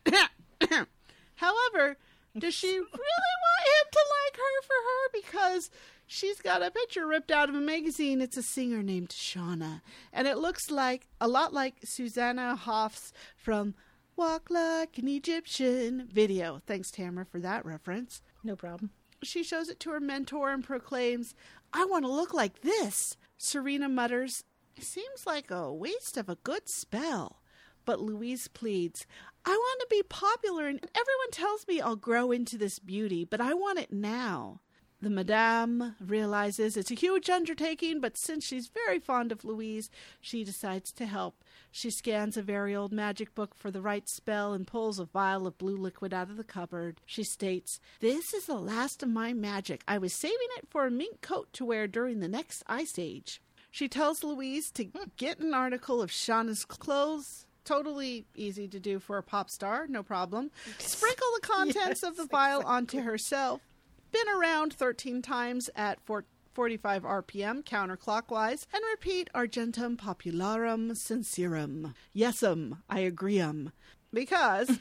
However, does she really want him to like her for her? Because she's got a picture ripped out of a magazine. It's a singer named Shauna. And it looks like a lot like Susanna Hoffs from Walk Like an Egyptian video. Thanks, Tamara, for that reference. No problem. She shows it to her mentor and proclaims, I want to look like this. Serena mutters, it seems like a waste of a good spell. But Louise pleads, I want to be popular and everyone tells me I'll grow into this beauty, but I want it now. The Madame realizes it's a huge undertaking, but since she's very fond of Louise, she decides to help. She scans a very old magic book for the right spell and pulls a vial of blue liquid out of the cupboard. She states, this is the last of my magic. I was saving it for a mink coat to wear during the next ice age. She tells Louise to get an article of Shauna's clothes. Totally easy to do for a pop star, no problem. Sprinkle the contents of the vial onto herself. Spin around 13 times at 45 RPM counterclockwise and repeat Argentum Popularum Sincerum. Yes'm, I agree'm. Because,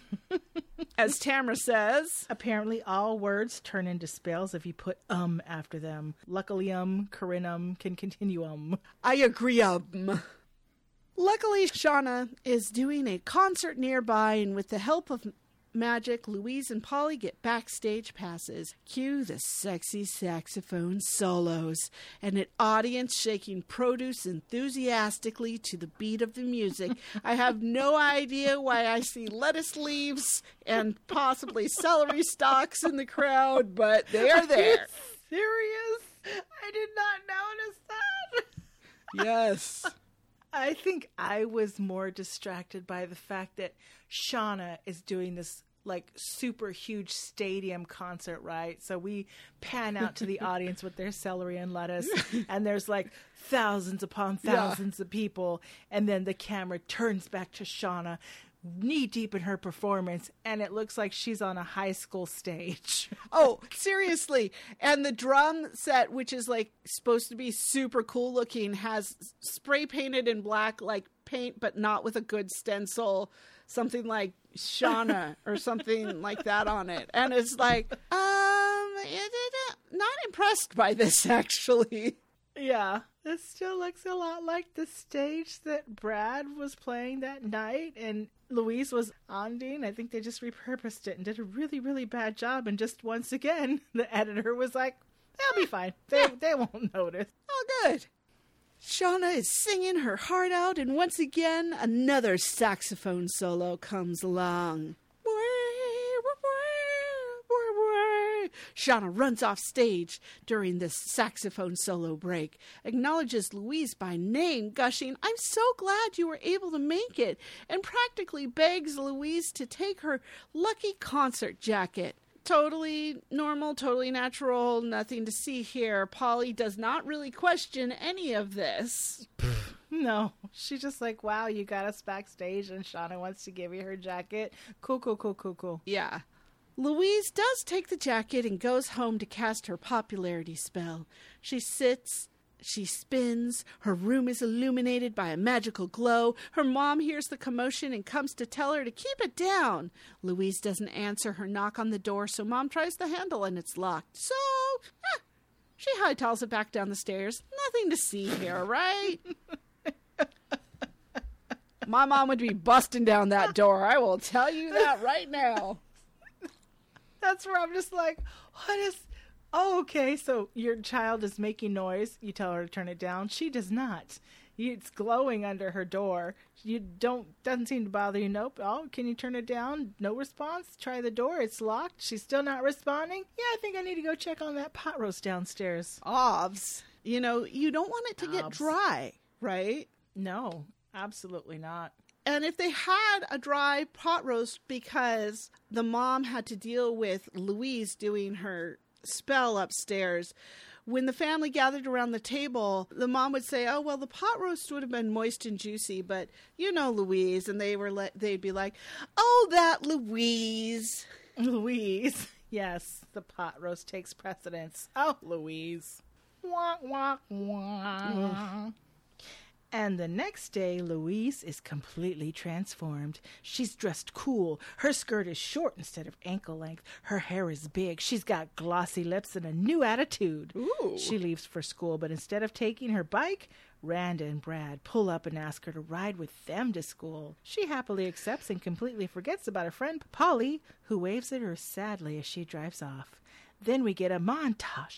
as Tamara says, apparently all words turn into spells if you put after them. Luckily Corinne can continue I agree'm. Luckily, Shauna is doing a concert nearby, and with the help of magic, Louise and Polly get backstage passes. Cue the sexy saxophone solos and an audience shaking produce enthusiastically to the beat of the music. I have no idea why I see lettuce leaves and possibly celery stalks in the crowd, but they are there. Serious? I did not notice that. Yes. I think I was more distracted by the fact that Shauna is doing this like super huge stadium concert, right? So we pan out to the audience with their celery and lettuce, and there's like thousands upon thousands of people, and then the camera turns back to Shauna, knee deep in her performance, and it looks like she's on a high school stage. Oh, seriously. And the drum set, which is like supposed to be super cool looking, has spray painted in black like paint, but not with a good stencil, something like Shauna or something like that on it. And it's like, not impressed by this, actually. Yeah, it still looks a lot like the stage that Brad was playing that night and Louise was Ondine. I think they just repurposed it and did a really, really bad job. And just once again, the editor was like, they'll be fine. They won't notice. Oh, good. Shauna is singing her heart out, and once again, another saxophone solo comes along. Shauna runs off stage during this saxophone solo break, acknowledges Louise by name, gushing, "I'm so glad you were able to make it," and practically begs Louise to take her lucky concert jacket. Totally normal, totally natural, nothing to see here. Polly does not really question any of this. No, she's just like, wow, you got us backstage and Shauna wants to give you her jacket. Cool. Yeah. Louise does take the jacket and goes home to cast her popularity spell. She sits, she spins, her room is illuminated by a magical glow. Her mom hears the commotion and comes to tell her to keep it down. Louise doesn't answer her knock on the door, so Mom tries the handle and it's locked. So, she hightails it back down the stairs. Nothing to see here, right? My mom would be busting down that door. I will tell you that right now. That's where I'm just like, what is... Oh, okay, so your child is making noise. You tell her to turn it down. She does not. It's glowing under her door. Doesn't seem to bother you. Nope. Oh, can you turn it down? No response. Try the door. It's locked. She's still not responding. Yeah, I think I need to go check on that pot roast downstairs. Ovs. You know, you don't want it to get dry, right? No, absolutely not. And if they had a dry pot roast because the mom had to deal with Louise doing her spell upstairs, when the family gathered around the table, the mom would say, "Oh, well, the pot roast would have been moist and juicy, but you know Louise," and they'd be like, "Oh, that Louise." Louise. Yes, the pot roast takes precedence. Oh, Louise. Wah, wah, wah. And the next day, Louise is completely transformed. She's dressed cool. Her skirt is short instead of ankle length. Her hair is big. She's got glossy lips and a new attitude. Ooh. She leaves for school, but instead of taking her bike, Randa and Brad pull up and ask her to ride with them to school. She happily accepts and completely forgets about her friend Polly, who waves at her sadly as she drives off. Then we get a montage,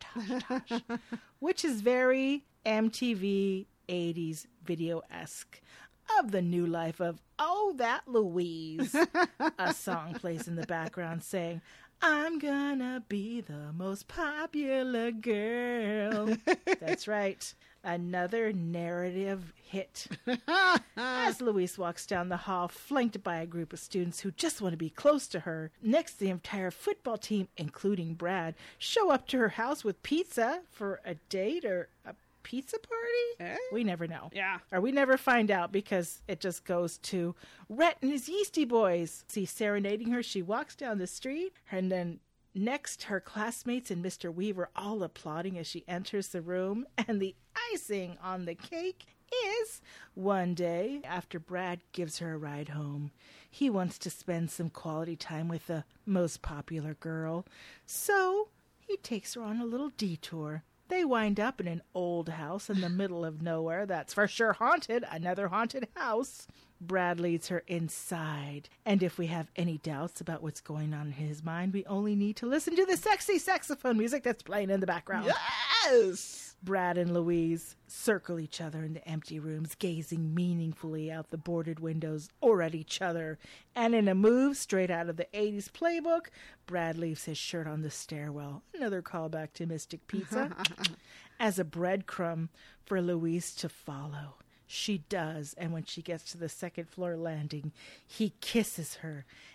which is very MTV 80s video-esque of the new life of "Oh, that Louise." A song plays in the background saying, "I'm gonna be the most popular girl." That's right. Another narrative hit. As Louise walks down the hall, flanked by a group of students who just want to be close to her, next the entire football team, including Brad, show up to her house with pizza for a date or a pizza party? We never know. Yeah. Or we never find out because it just goes to Rhett and his Yeasty Boys. See, serenading her, she walks down the street, and then next her classmates and Mr. Weaver all applauding as she enters the room, and the icing on the cake is one day after Brad gives her a ride home. He wants to spend some quality time with the most popular girl, so he takes her on a little detour. They wind up in an old house in the middle of nowhere that's for sure haunted, another haunted house. Brad leads her inside, and if we have any doubts about what's going on in his mind, we only need to listen to the sexy saxophone music that's playing in the background. Yes! Brad and Louise circle each other in the empty rooms, gazing meaningfully out the boarded windows or at each other. And in a move straight out of the 80s playbook, Brad leaves his shirt on the stairwell. Another callback to Mystic Pizza. As a breadcrumb for Louise to follow. She does, and when she gets to the second floor landing, he kisses her,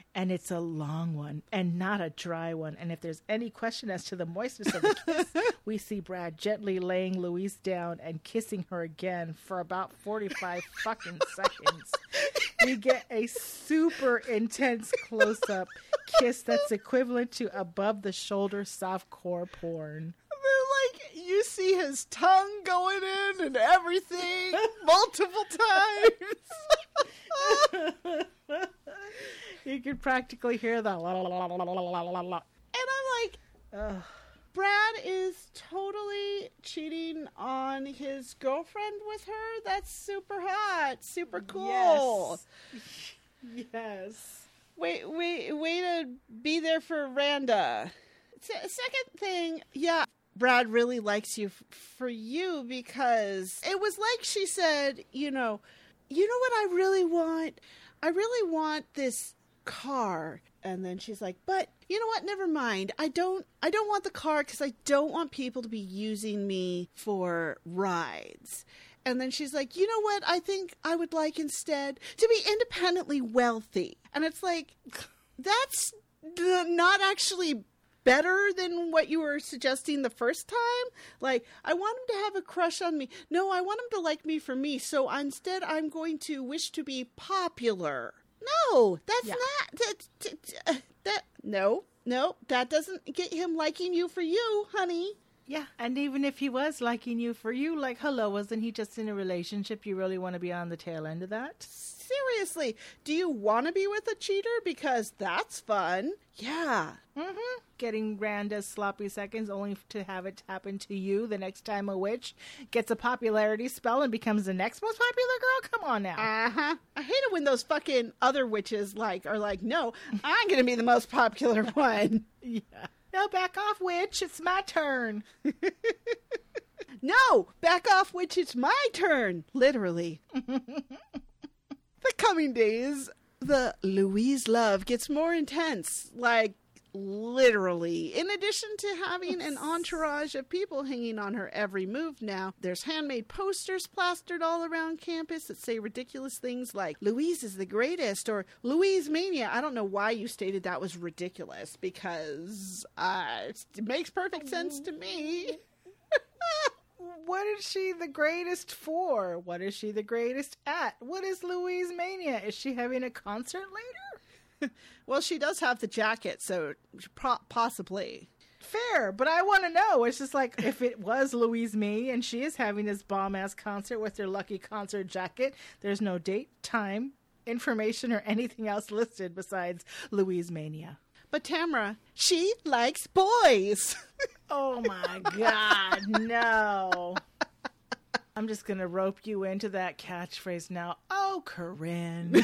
and it's a long one and not a dry one. And if there's any question as to the moistness of the kiss, we see Brad gently laying Louise down and kissing her again for about 45 fucking seconds. We get a super intense close-up kiss that's equivalent to above the shoulder softcore porn. Like, you see his tongue going in and everything multiple times. You can practically hear the la la la la la la la la. And I'm like, ugh. Brad is totally cheating on his girlfriend with her. That's super hot, super cool. Yes. Way to be there for Randa. Second thing, yeah, Brad really likes you for you because it was like she said, you know what I really want? I really want this car. And then she's like, but you know what? Never mind. I don't want the car because I don't want people to be using me for rides. And then she's like, you know what? I think I would like instead to be independently wealthy. And it's like, that's not actually better than what you were suggesting the first time. Like, I want him to have a crush on me. No, I want him to like me for me. So instead, I'm going to wish to be popular. No, that's not no, that doesn't get him liking you for you, honey. Yeah, and even if he was liking you for you, like, hello, wasn't he just in a relationship? You really want to be on the tail end of that? Seriously, do you want to be with a cheater? Because that's fun. Yeah. Mm-hmm. Getting Randa's sloppy seconds only to have it happen to you the next time a witch gets a popularity spell and becomes the next most popular girl? Come on now. Uh-huh. I hate it when those fucking other witches are like, no, I'm going to be the most popular one. Yeah. No, back off, witch. It's my turn. No, back off, witch. It's my turn. Literally. The coming days, the Louise love gets more intense. Like, literally. In addition to having an entourage of people hanging on her every move now, there's handmade posters plastered all around campus that say ridiculous things like, Louise is the greatest, or Louise Mania. I don't know why you stated that was ridiculous, because it makes perfect sense to me. What is she the greatest for? What is she the greatest at? What is Louise Mania? Is she having a concert later? Well, she does have the jacket, so possibly. Fair, but I want to know. It's just like, if it was Louise Me and she is having this bomb-ass concert with her lucky concert jacket, there's no date, time, information, or anything else listed besides Louise Mania. But Tamara, she likes boys. Oh my God, no. I'm just going to rope you into that catchphrase now. Oh, Corinne.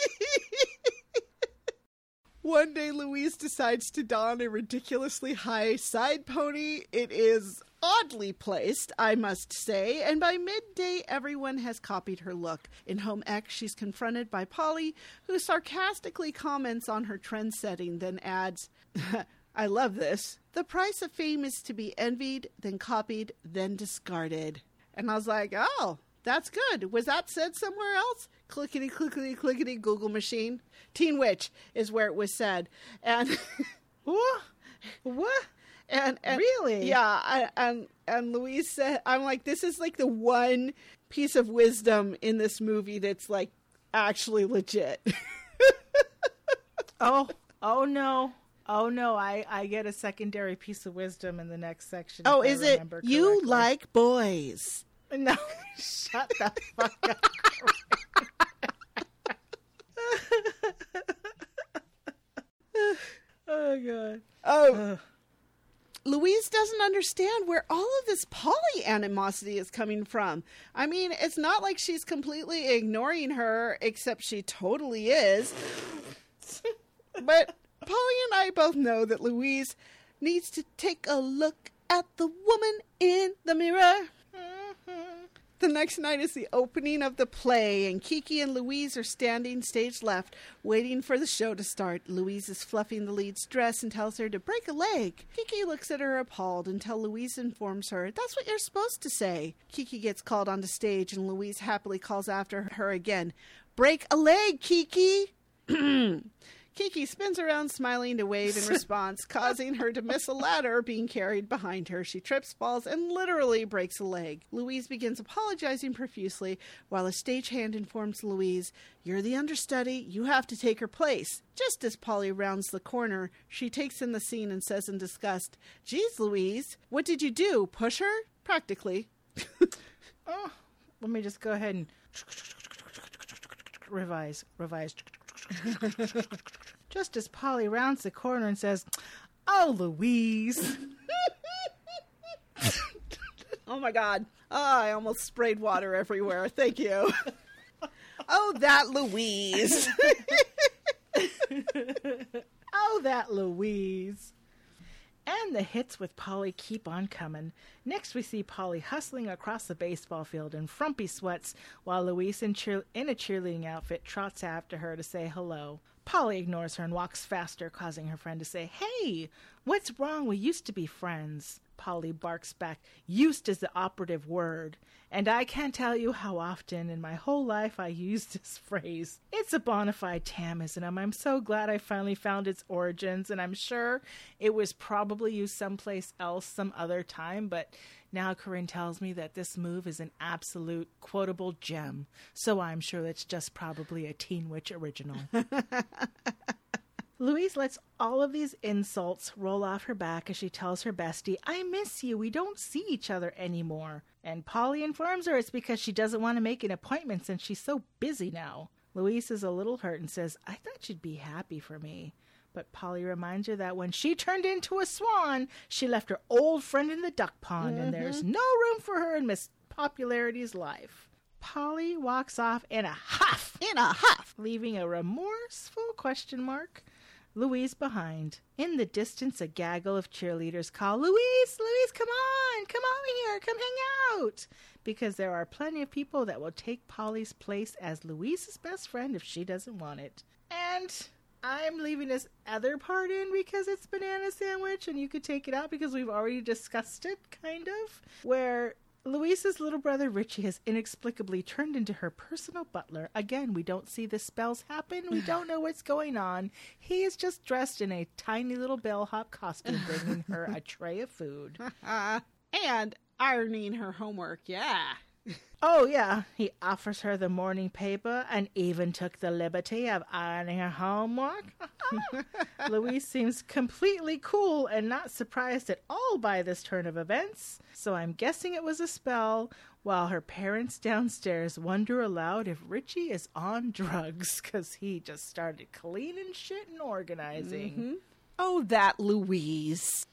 One day, Louise decides to don a ridiculously high side pony. It is oddly placed, I must say, and by midday, everyone has copied her look. In Home Ec, she's confronted by Polly, who sarcastically comments on her trend setting, then adds, I love this. The price of fame is to be envied, then copied, then discarded. And I was like, oh, that's good. Was that said somewhere else? Clickety, clickety, clickety, Google machine. Teen Witch is where it was said. And what? And really? Yeah. And Louise said, I'm like, this is like the one piece of wisdom in this movie that's like actually legit. Oh no. Oh no, I get a secondary piece of wisdom in the next section. Oh, is it you like boys? No, shut the fuck up. Oh, God. Oh. Louise doesn't understand where all of this Polly animosity is coming from. I mean, it's not like she's completely ignoring her, except she totally is. But Polly and I both know that Louise needs to take a look at the woman in the mirror. The next night is the opening of the play, and Kiki and Louise are standing stage left, waiting for the show to start. Louise is fluffing the lead's dress and tells her to break a leg. Kiki looks at her appalled until Louise informs her, that's what you're supposed to say. Kiki gets called onto stage, and Louise happily calls after her again, break a leg, Kiki! Kiki spins around smiling to wave in response, causing her to miss a ladder being carried behind her. She trips, falls, and literally breaks a leg. Louise begins apologizing profusely, while a stagehand informs Louise, "You're the understudy, you have to take her place." Just as Polly rounds the corner, she takes in the scene and says in disgust, "Geez, Louise, what did you do? Push her?" Practically. Oh, let me just go ahead and revise. Just as Polly rounds the corner and says, "Oh, Louise." Oh my God. I almost sprayed water everywhere. Thank you. Oh, that Louise. Oh, that Louise. And the hits with Polly keep on coming. Next we see Polly hustling across the baseball field in frumpy sweats while Louise in a cheerleading outfit trots after her to say hello. Polly ignores her and walks faster, causing her friend to say, "Hey, what's wrong? We used to be friends." Polly barks back, "Used is the operative word, and I can't tell you how often in my whole life I used this phrase. It's a bona fide Tamism. I'm so glad I finally found its origins, and I'm sure it was probably used someplace else some other time, but now Corinne tells me that this move is an absolute quotable gem, so I'm sure it's just probably a Teen Witch original." Louise lets all of these insults roll off her back as she tells her bestie, "I miss you. We don't see each other anymore." And Polly informs her it's because she doesn't want to make an appointment since she's so busy now. Louise is a little hurt and says, "I thought you'd be happy for me." But Polly reminds her that when she turned into a swan, she left her old friend in the duck pond, and there's no room for her in Miss Popularity's life. Polly walks off in a huff, leaving a remorseful question mark Louise behind. In the distance, a gaggle of cheerleaders call, "Louise, Louise, come over here, come hang out," because there are plenty of people that will take Polly's place as Louise's best friend if she doesn't want it. And I'm leaving this other part in because it's Banana Sandwich, and you could take it out because we've already discussed it, kind of, where Louise's little brother Richie has inexplicably turned into her personal butler. Again, we don't see the spells happen. We don't know what's going on. He is just dressed in a tiny little bellhop costume, bringing her a tray of food. And ironing her homework, yeah. Oh, yeah. He offers her the morning paper and even took the liberty of ironing her homework. Louise seems completely cool and not surprised at all by this turn of events, so I'm guessing it was a spell, while her parents downstairs wonder aloud if Richie is on drugs, because he just started cleaning shit and organizing. Oh, that Louise.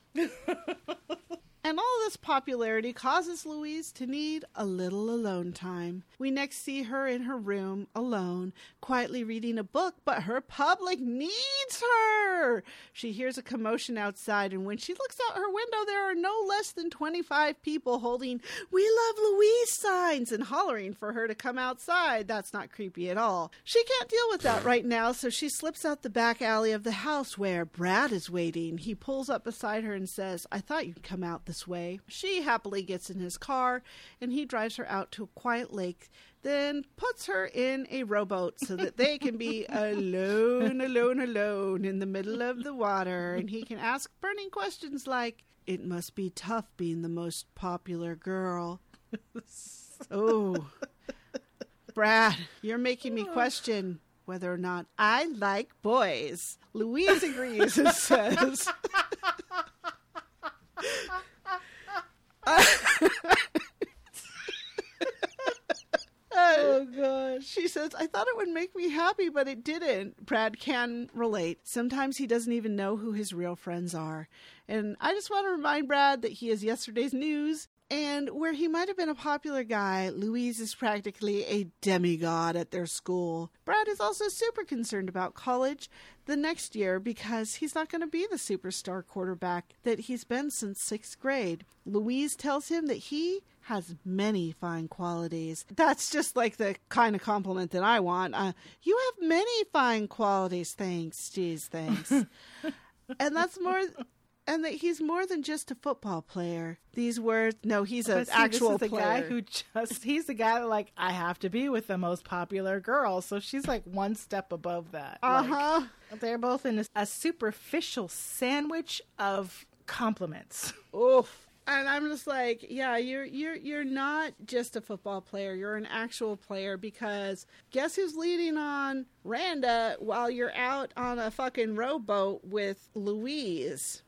And all this popularity causes Louise to need a little alone time. We next see her in her room, alone, quietly reading a book, but her public needs her. She hears a commotion outside, and when she looks out her window, there are no less than 25 people holding "We love Louise" signs and hollering for her to come outside. That's not creepy at all. She can't deal with that right now, so she slips out the back alley of the house where Brad is waiting. He pulls up beside her and says, "I thought you'd come out this way." She happily gets in his car, and he drives her out to a quiet lake, then puts her in a rowboat so that they can be alone in the middle of the water, and he can ask burning questions like, "It must be tough being the most popular girl." Oh, Brad, you're making me question whether or not I like boys. Louise agrees and says, Oh, gosh. She says, "I thought it would make me happy, but it didn't." Brad can relate. Sometimes he doesn't even know who his real friends are. And I just want to remind Brad that he is yesterday's news. And where he might have been a popular guy, Louise is practically a demigod at their school. Brad is also super concerned about college the next year because he's not going to be the superstar quarterback that he's been since 6th grade. Louise tells him that he has many fine qualities. That's just like the kind of compliment that I want. You have many fine qualities. Thanks. Geez, thanks. And that's more... and that he's more than just a football player. These words, no, he's an actual this is the player. guy who he's the guy that, like, I have to be with the most popular girl. So she's like one step above that. Uh-huh. Like, they're both in a superficial sandwich of compliments. Oof. And I'm just like, yeah, you're not just a football player. You're an actual player, because guess who's leading on Randa while you're out on a fucking rowboat with Louise?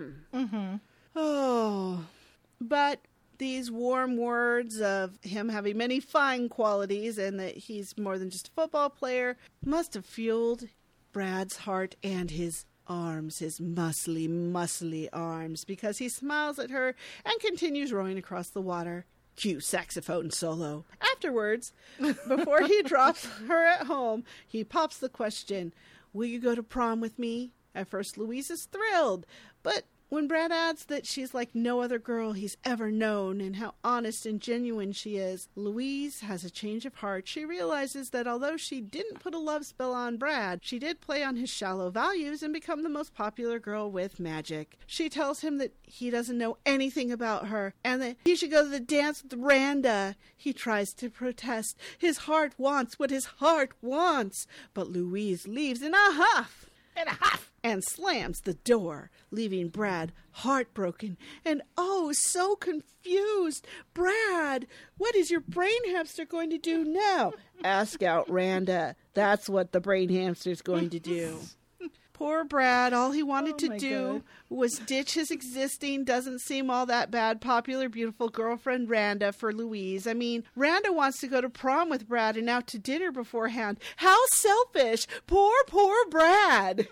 Oh. But these warm words of him having many fine qualities and that he's more than just a football player must have fueled Brad's heart and his arms, his muscly arms, because he smiles at her and continues rowing across the water. Cue saxophone solo. Afterwards, before he drops her at home, he pops the question, will you go to prom with me? At first, Louise is thrilled, but when Brad adds that she's like no other girl he's ever known and how honest and genuine she is, Louise has a change of heart. She realizes that although she didn't put a love spell on Brad, she did play on his shallow values and become the most popular girl with magic. She tells him that he doesn't know anything about her and that he should go to the dance with Randa. He tries to protest. His heart wants what his heart wants. But Louise leaves in a huff. And slams the door, leaving Brad heartbroken and oh so confused. Brad, what is your brain hamster going to do now? Ask out Randa. That's what the brain hamster's going to do. Poor Brad, all he wanted to do was ditch his existing, doesn't seem all that bad, popular, beautiful girlfriend Randa for Louise. I mean, Randa wants to go to prom with Brad and out to dinner beforehand. How selfish! Poor Brad!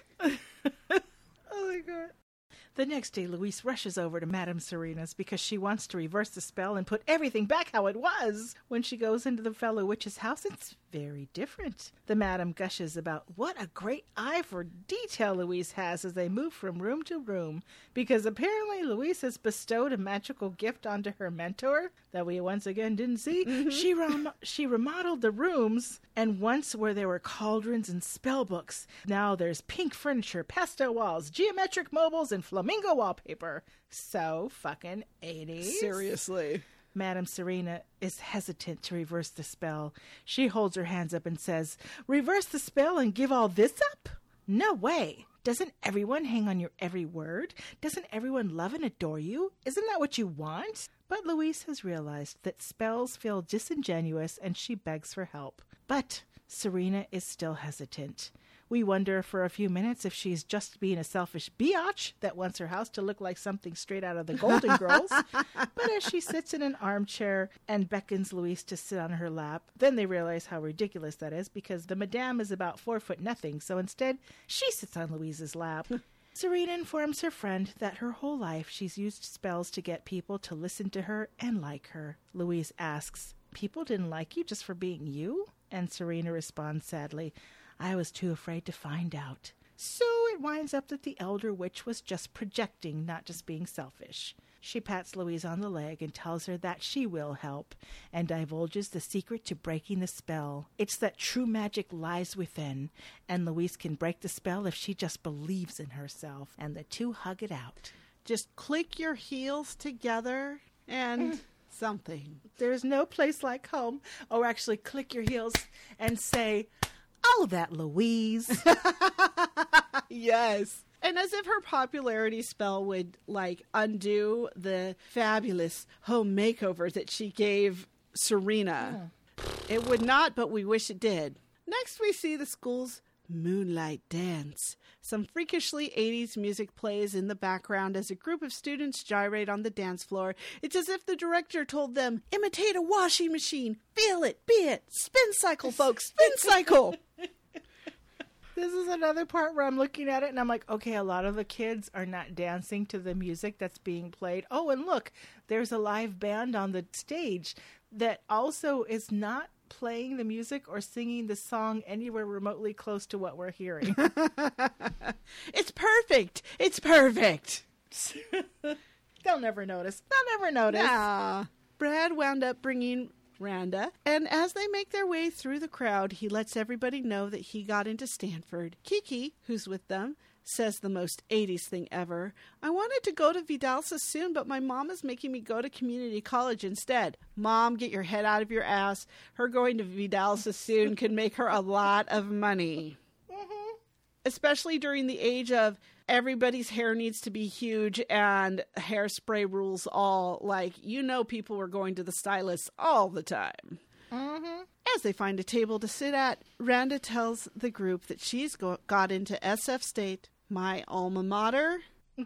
Oh my God. The next day, Louise rushes over to Madame Serena's because she wants to reverse the spell and put everything back how it was. When she goes into the fellow witch's house, it's very different. The madam gushes about what a great eye for detail Louise has as they move from room to room, because apparently Louise has bestowed a magical gift onto her mentor that we once again didn't see. Mm-hmm. She remodeled the rooms, and once where there were cauldrons and spell books, now there's pink furniture, pastel walls, geometric mobiles, and flamingo wallpaper. So fucking 80s. Seriously. Madame Serena is hesitant to reverse the spell. She holds her hands up and says, reverse the spell and give all this up? No way. Doesn't everyone hang on your every word? Doesn't everyone love and adore you? Isn't that what you want? But Louise has realized that spells feel disingenuous and she begs for help. But Serena is still hesitant. We wonder for a few minutes if she's just being a selfish biatch that wants her house to look like something straight out of the Golden Girls. But as she sits in an armchair and beckons Louise to sit on her lap, then they realize how ridiculous that is because the madame is about 4'0", so instead she sits on Louise's lap. Serena informs her friend that her whole life she's used spells to get people to listen to her and like her. Louise asks, people didn't like you just for being you? And Serena responds sadly, I was too afraid to find out. So it winds up that the elder witch was just projecting, not just being selfish. She pats Louise on the leg and tells her that she will help, and divulges the secret to breaking the spell. It's that true magic lies within, and Louise can break the spell if she just believes in herself, and the two hug it out. Just click your heels together and something. There's no place like home. Or actually click your heels and say, oh, that Louise. Yes. And as if her popularity spell would, like, undo the fabulous home makeover that she gave Serena. It would not, but we wish it did. Next, we see the school's moonlight dance. Some freakishly 80s music plays in the background as a group of students gyrate on the dance floor. It's as if the director told them, imitate a washing machine. Feel it, be it. Spin cycle, folks. Spin cycle. This is another part where I'm looking at it and I'm like, okay, a lot of the kids are not dancing to the music that's being played. Oh, and look, there's a live band on the stage that also is not playing the music or singing the song anywhere remotely close to what we're hearing. It's perfect. It's perfect. They'll never notice. They'll never notice. Nah. Brad wound up bringing Randa, and as they make their way through the crowd, he lets everybody know that he got into Stanford. Kiki, who's with them, says the most 80s thing ever. I wanted to go to Vidal Sassoon, but my mom is making me go to community college instead. Mom, get your head out of your ass. Her going to Vidal Sassoon could make her a lot of money. Especially during the age of everybody's hair needs to be huge and hairspray rules all. Like, people were going to the stylist all the time. As they find a table to sit at, Randa tells the group that she's got into SF State, my alma mater.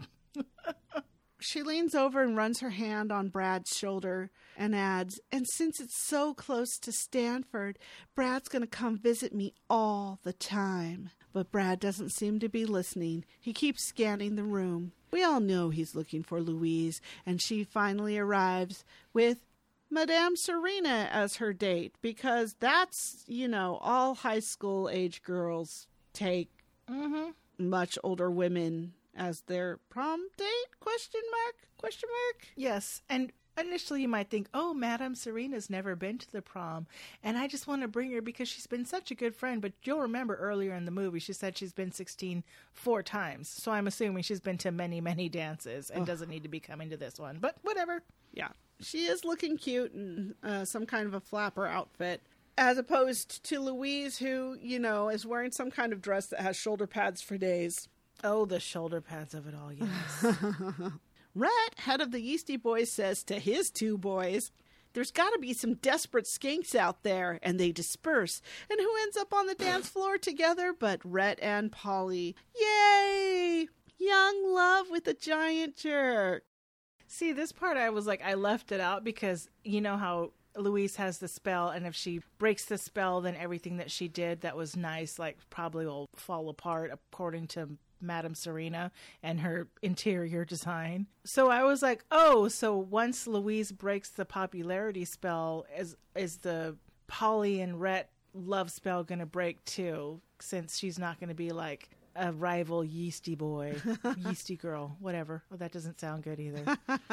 She leans over and runs her hand on Brad's shoulder and adds, and since it's so close to Stanford, Brad's going to come visit me all the time. But Brad doesn't seem to be listening. He keeps scanning the room. We all know he's looking for Louise, and she finally arrives with Madame Serena as her date, because that's, all high school age girls take much older women as their prom date? Question mark? Yes, and initially you might think, oh, Madame Serena's never been to the prom, and I just want to bring her because she's been such a good friend. But you'll remember earlier in the movie, she said she's been 16 4 times. So I'm assuming she's been to many, many dances and doesn't need to be coming to this one. But whatever. Yeah. She is looking cute in some kind of a flapper outfit, as opposed to Louise, who, is wearing some kind of dress that has shoulder pads for days. Oh, the shoulder pads of it all, yes. Rhett, head of the Yeasty Boys, says to his 2 boys, there's got to be some desperate skinks out there, and they disperse. And who ends up on the dance floor together but Rhett and Polly? Yay! Young love with a giant jerk. See, this part I was like, I left it out because you know how Louise has the spell, and if she breaks the spell, then everything that she did that was nice, probably will fall apart according to Madame Serena and her interior design. So I was like, oh, so once Louise breaks the popularity spell, is the Polly and Rhett love spell going to break too, since she's not going to be like a rival yeasty boy, yeasty girl, whatever. Well, that doesn't sound good either.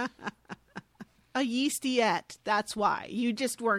A yeastyette. That's why you just weren't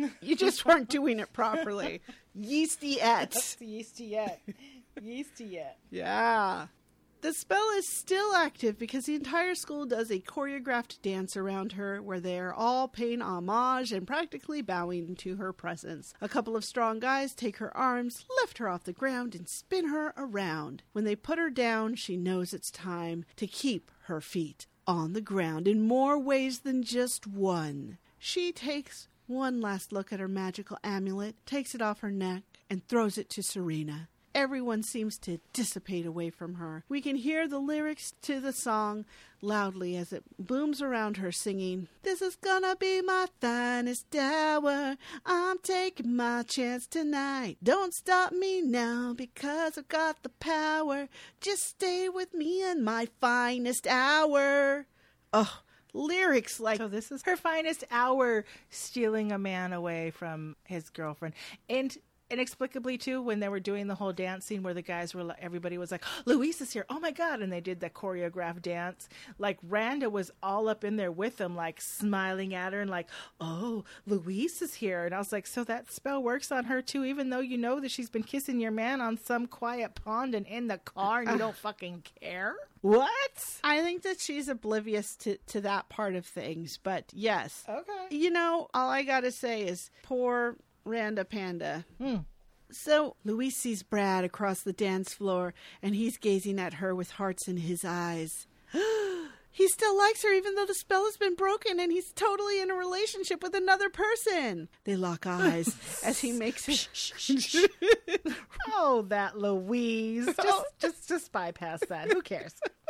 doing it properly. Yeastyette. Yeastyette. Yeastyette. Yeah. The spell is still active because the entire school does a choreographed dance around her where they are all paying homage and practically bowing to her presence. A couple of strong guys take her arms, lift her off the ground, and spin her around. When they put her down, she knows it's time to keep her feet on the ground in more ways than just one. She takes one last look at her magical amulet, takes it off her neck, and throws it to Serena. Everyone seems to dissipate away from her. We can hear the lyrics to the song loudly as it booms around her, singing, "This is gonna be my finest hour. I'm taking my chance tonight. Don't stop me now because I've got the power. Just stay with me in my finest hour." Oh, lyrics like... So this is her finest hour, stealing a man away from his girlfriend. And inexplicably too, when they were doing the whole dance scene where the guys were, everybody was like, Louise is here, oh my god, and they did the choreographed dance, like Randa was all up in there with them, like smiling at her and like, oh, Louise is here. And I was like, so that spell works on her too, even though you know that she's been kissing your man on some quiet pond and in the car and you don't fucking care? What? I think that she's oblivious to that part of things, but yes. Okay. All I gotta say is poor Randa Panda. So Louise sees Brad across the dance floor, and he's gazing at her with hearts in his eyes. He still likes her even though the spell has been broken, and he's totally in a relationship with another person. They lock eyes as he makes it. Oh, that Louise. Just bypass that. Who cares?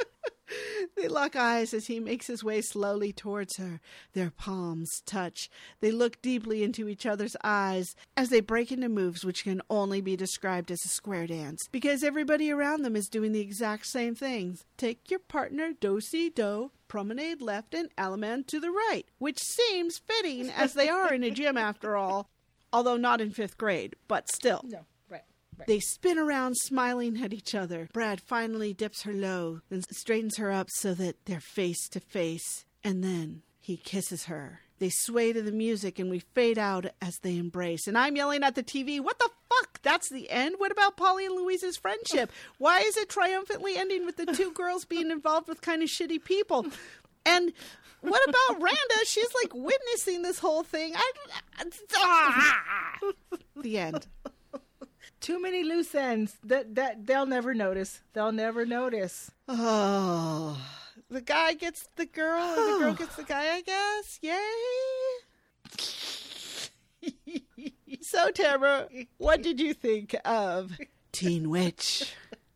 They lock eyes as he makes his way slowly towards her. Their palms touch. They look deeply into each other's eyes as they break into moves which can only be described as a square dance, because everybody around them is doing the exact same things. Take your partner, do-si-do, promenade left, and allemande to the right, which seems fitting as they are in a gym after all, although not in 5th grade, but still. No. Right. They spin around smiling at each other. Brad finally dips her low, then straightens her up so that they're face to face. And then he kisses her. They sway to the music and we fade out as they embrace. And I'm yelling at the TV, what the fuck? That's the end? What about Polly and Louise's friendship? Why is it triumphantly ending with the two girls being involved with kind of shitty people? And what about Randa? She's like witnessing this whole thing. The end. Too many loose ends. That they'll never notice. They'll never notice. Oh, the guy gets the girl, and the girl gets the guy, I guess. Yay! So, Tamara, what did you think of Teen Witch?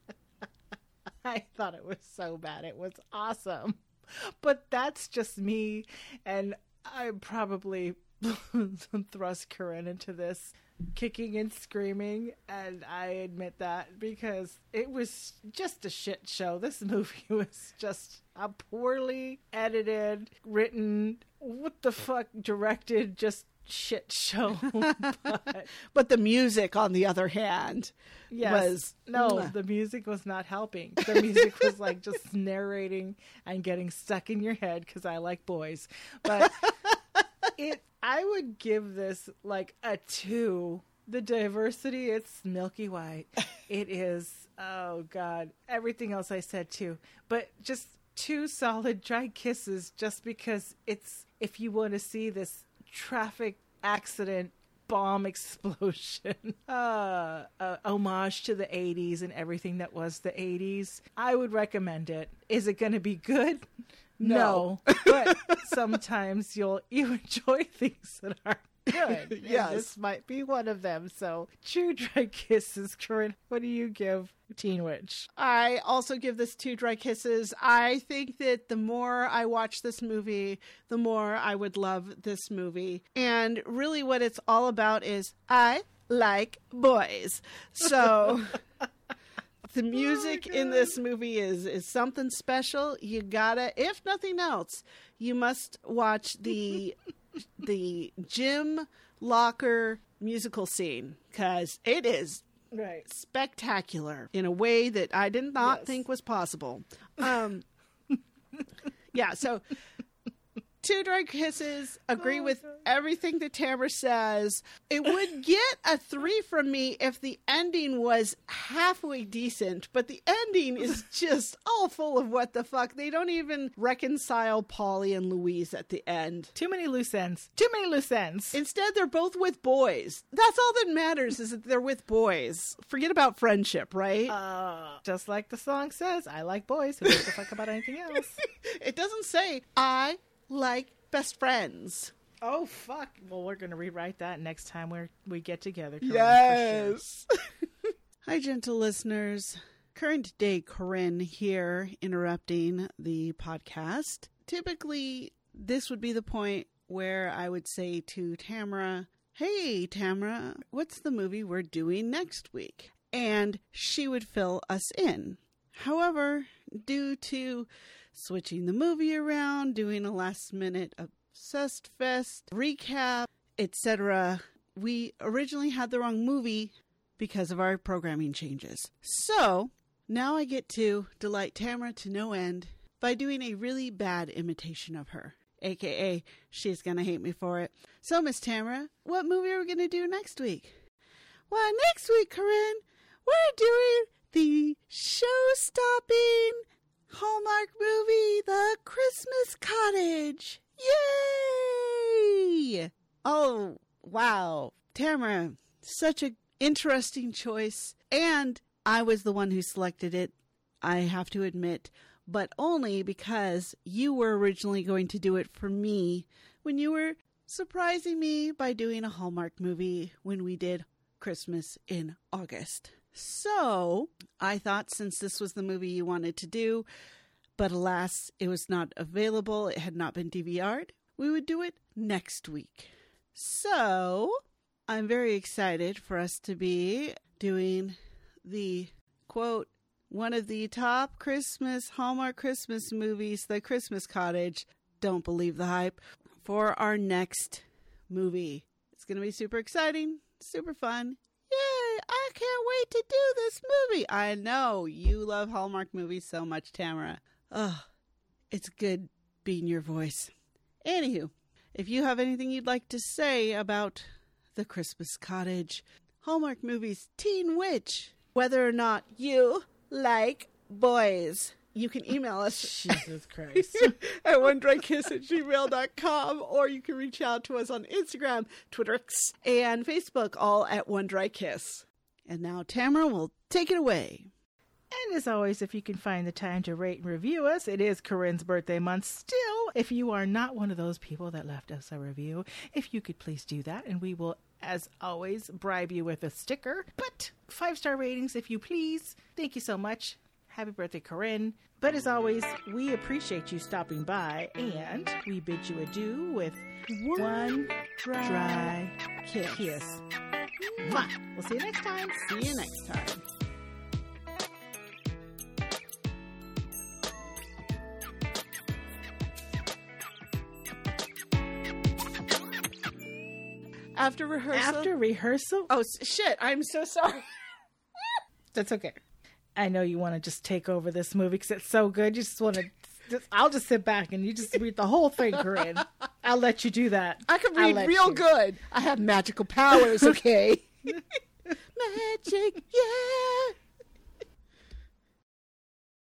I thought it was so bad. It was awesome. But that's just me, and I probably thrust Corinne into this kicking and screaming, and I admit that because it was just a shit show. This movie was just a poorly edited, written, what the fuck, directed, just shit show. But the music, on the other hand, was... No, the music was not helping. The music was like just narrating and getting stuck in your head because I like boys. But I would give this like a 2. The diversity, it's milky white. It is, oh God, everything else I said too. But just 2 solid dry kisses just because it's, if you want to see this traffic accident bomb explosion, homage to the 80s and everything that was the 80s, I would recommend it. Is it going to be good? No. But sometimes you enjoy things that are good. Yes. This might be one of them. So, 2 dry kisses. Corinne, what do you give Teen Witch? I also give this 2 dry kisses. I think that the more I watch this movie, the more I would love this movie. And really what it's all about is I like boys. So... The music in this movie is something special. You gotta, if nothing else, you must watch the gym locker musical scene because it is spectacular in a way that I did not think was possible. Yeah, so 2 dry kisses, agree with everything that Tamara says. It would get a 3 from me if the ending was halfway decent, but the ending is just all full of what the fuck. They don't even reconcile Polly and Louise at the end. Too many loose ends. Too many loose ends. Instead, they're both with boys. That's all that matters, is that they're with boys. Forget about friendship, right? Just like the song says, I like boys. Who gives a fuck about anything else? It doesn't say, I like best friends. Oh, fuck. Well, we're going to rewrite that next time we get together. Corinne, yes. Sure. Hi, gentle listeners. Current day Corinne here, interrupting the podcast. Typically, this would be the point where I would say to Tamara, hey, Tamara, what's the movie we're doing next week? And she would fill us in. However, due to switching the movie around, doing a last-minute Obsessed Fest recap, etc., we originally had the wrong movie because of our programming changes. So, now I get to delight Tamara to no end by doing a really bad imitation of her, a.k.a. she's going to hate me for it. So, Miss Tamara, what movie are we going to do next week? Well, next week, Corinne, we're doing the show-stopping Hallmark movie, The Christmas Cottage. Yay! Oh, wow. Tamara, such an interesting choice. And I was the one who selected it, I have to admit, but only because you were originally going to do it for me when you were surprising me by doing a Hallmark movie when we did Christmas in August. So, I thought since this was the movie you wanted to do, but alas, it was not available, it had not been DVR'd, we would do it next week. So, I'm very excited for us to be doing the, quote, one of the top Hallmark Christmas movies, The Christmas Cottage, don't believe the hype, for our next movie. It's going to be super exciting, super fun. Yay! I can't wait to do this movie. I know you love Hallmark movies so much, Tamara. Oh, it's good being your voice. Anywho, if you have anything you'd like to say about The Christmas Cottage, Hallmark Movies Teen Witch. Whether or not you like boys. You can email us Jesus Christ. at onedrykiss@gmail.com, or you can reach out to us on Instagram, Twitter, and Facebook, all at One Dry Kiss. And now Tamara will take it away. And as always, if you can find the time to rate and review us, it is Corinne's birthday month. Still, if you are not one of those people that left us a review, if you could please do that, and we will, as always, bribe you with a sticker. But 5-star ratings, if you please. Thank you so much. Happy birthday, Corinne. But as always, we appreciate you stopping by, and we bid you adieu with one dry kiss. Mwah. We'll see you next time. See you next time. After rehearsal? Oh, shit. I'm so sorry. That's okay. I know you want to just take over this movie because it's so good. You just want to... I'll just sit back and you just read the whole thing, Corinne. I'll let you do that. I can read real good. I have magical powers, okay? Magic, yeah.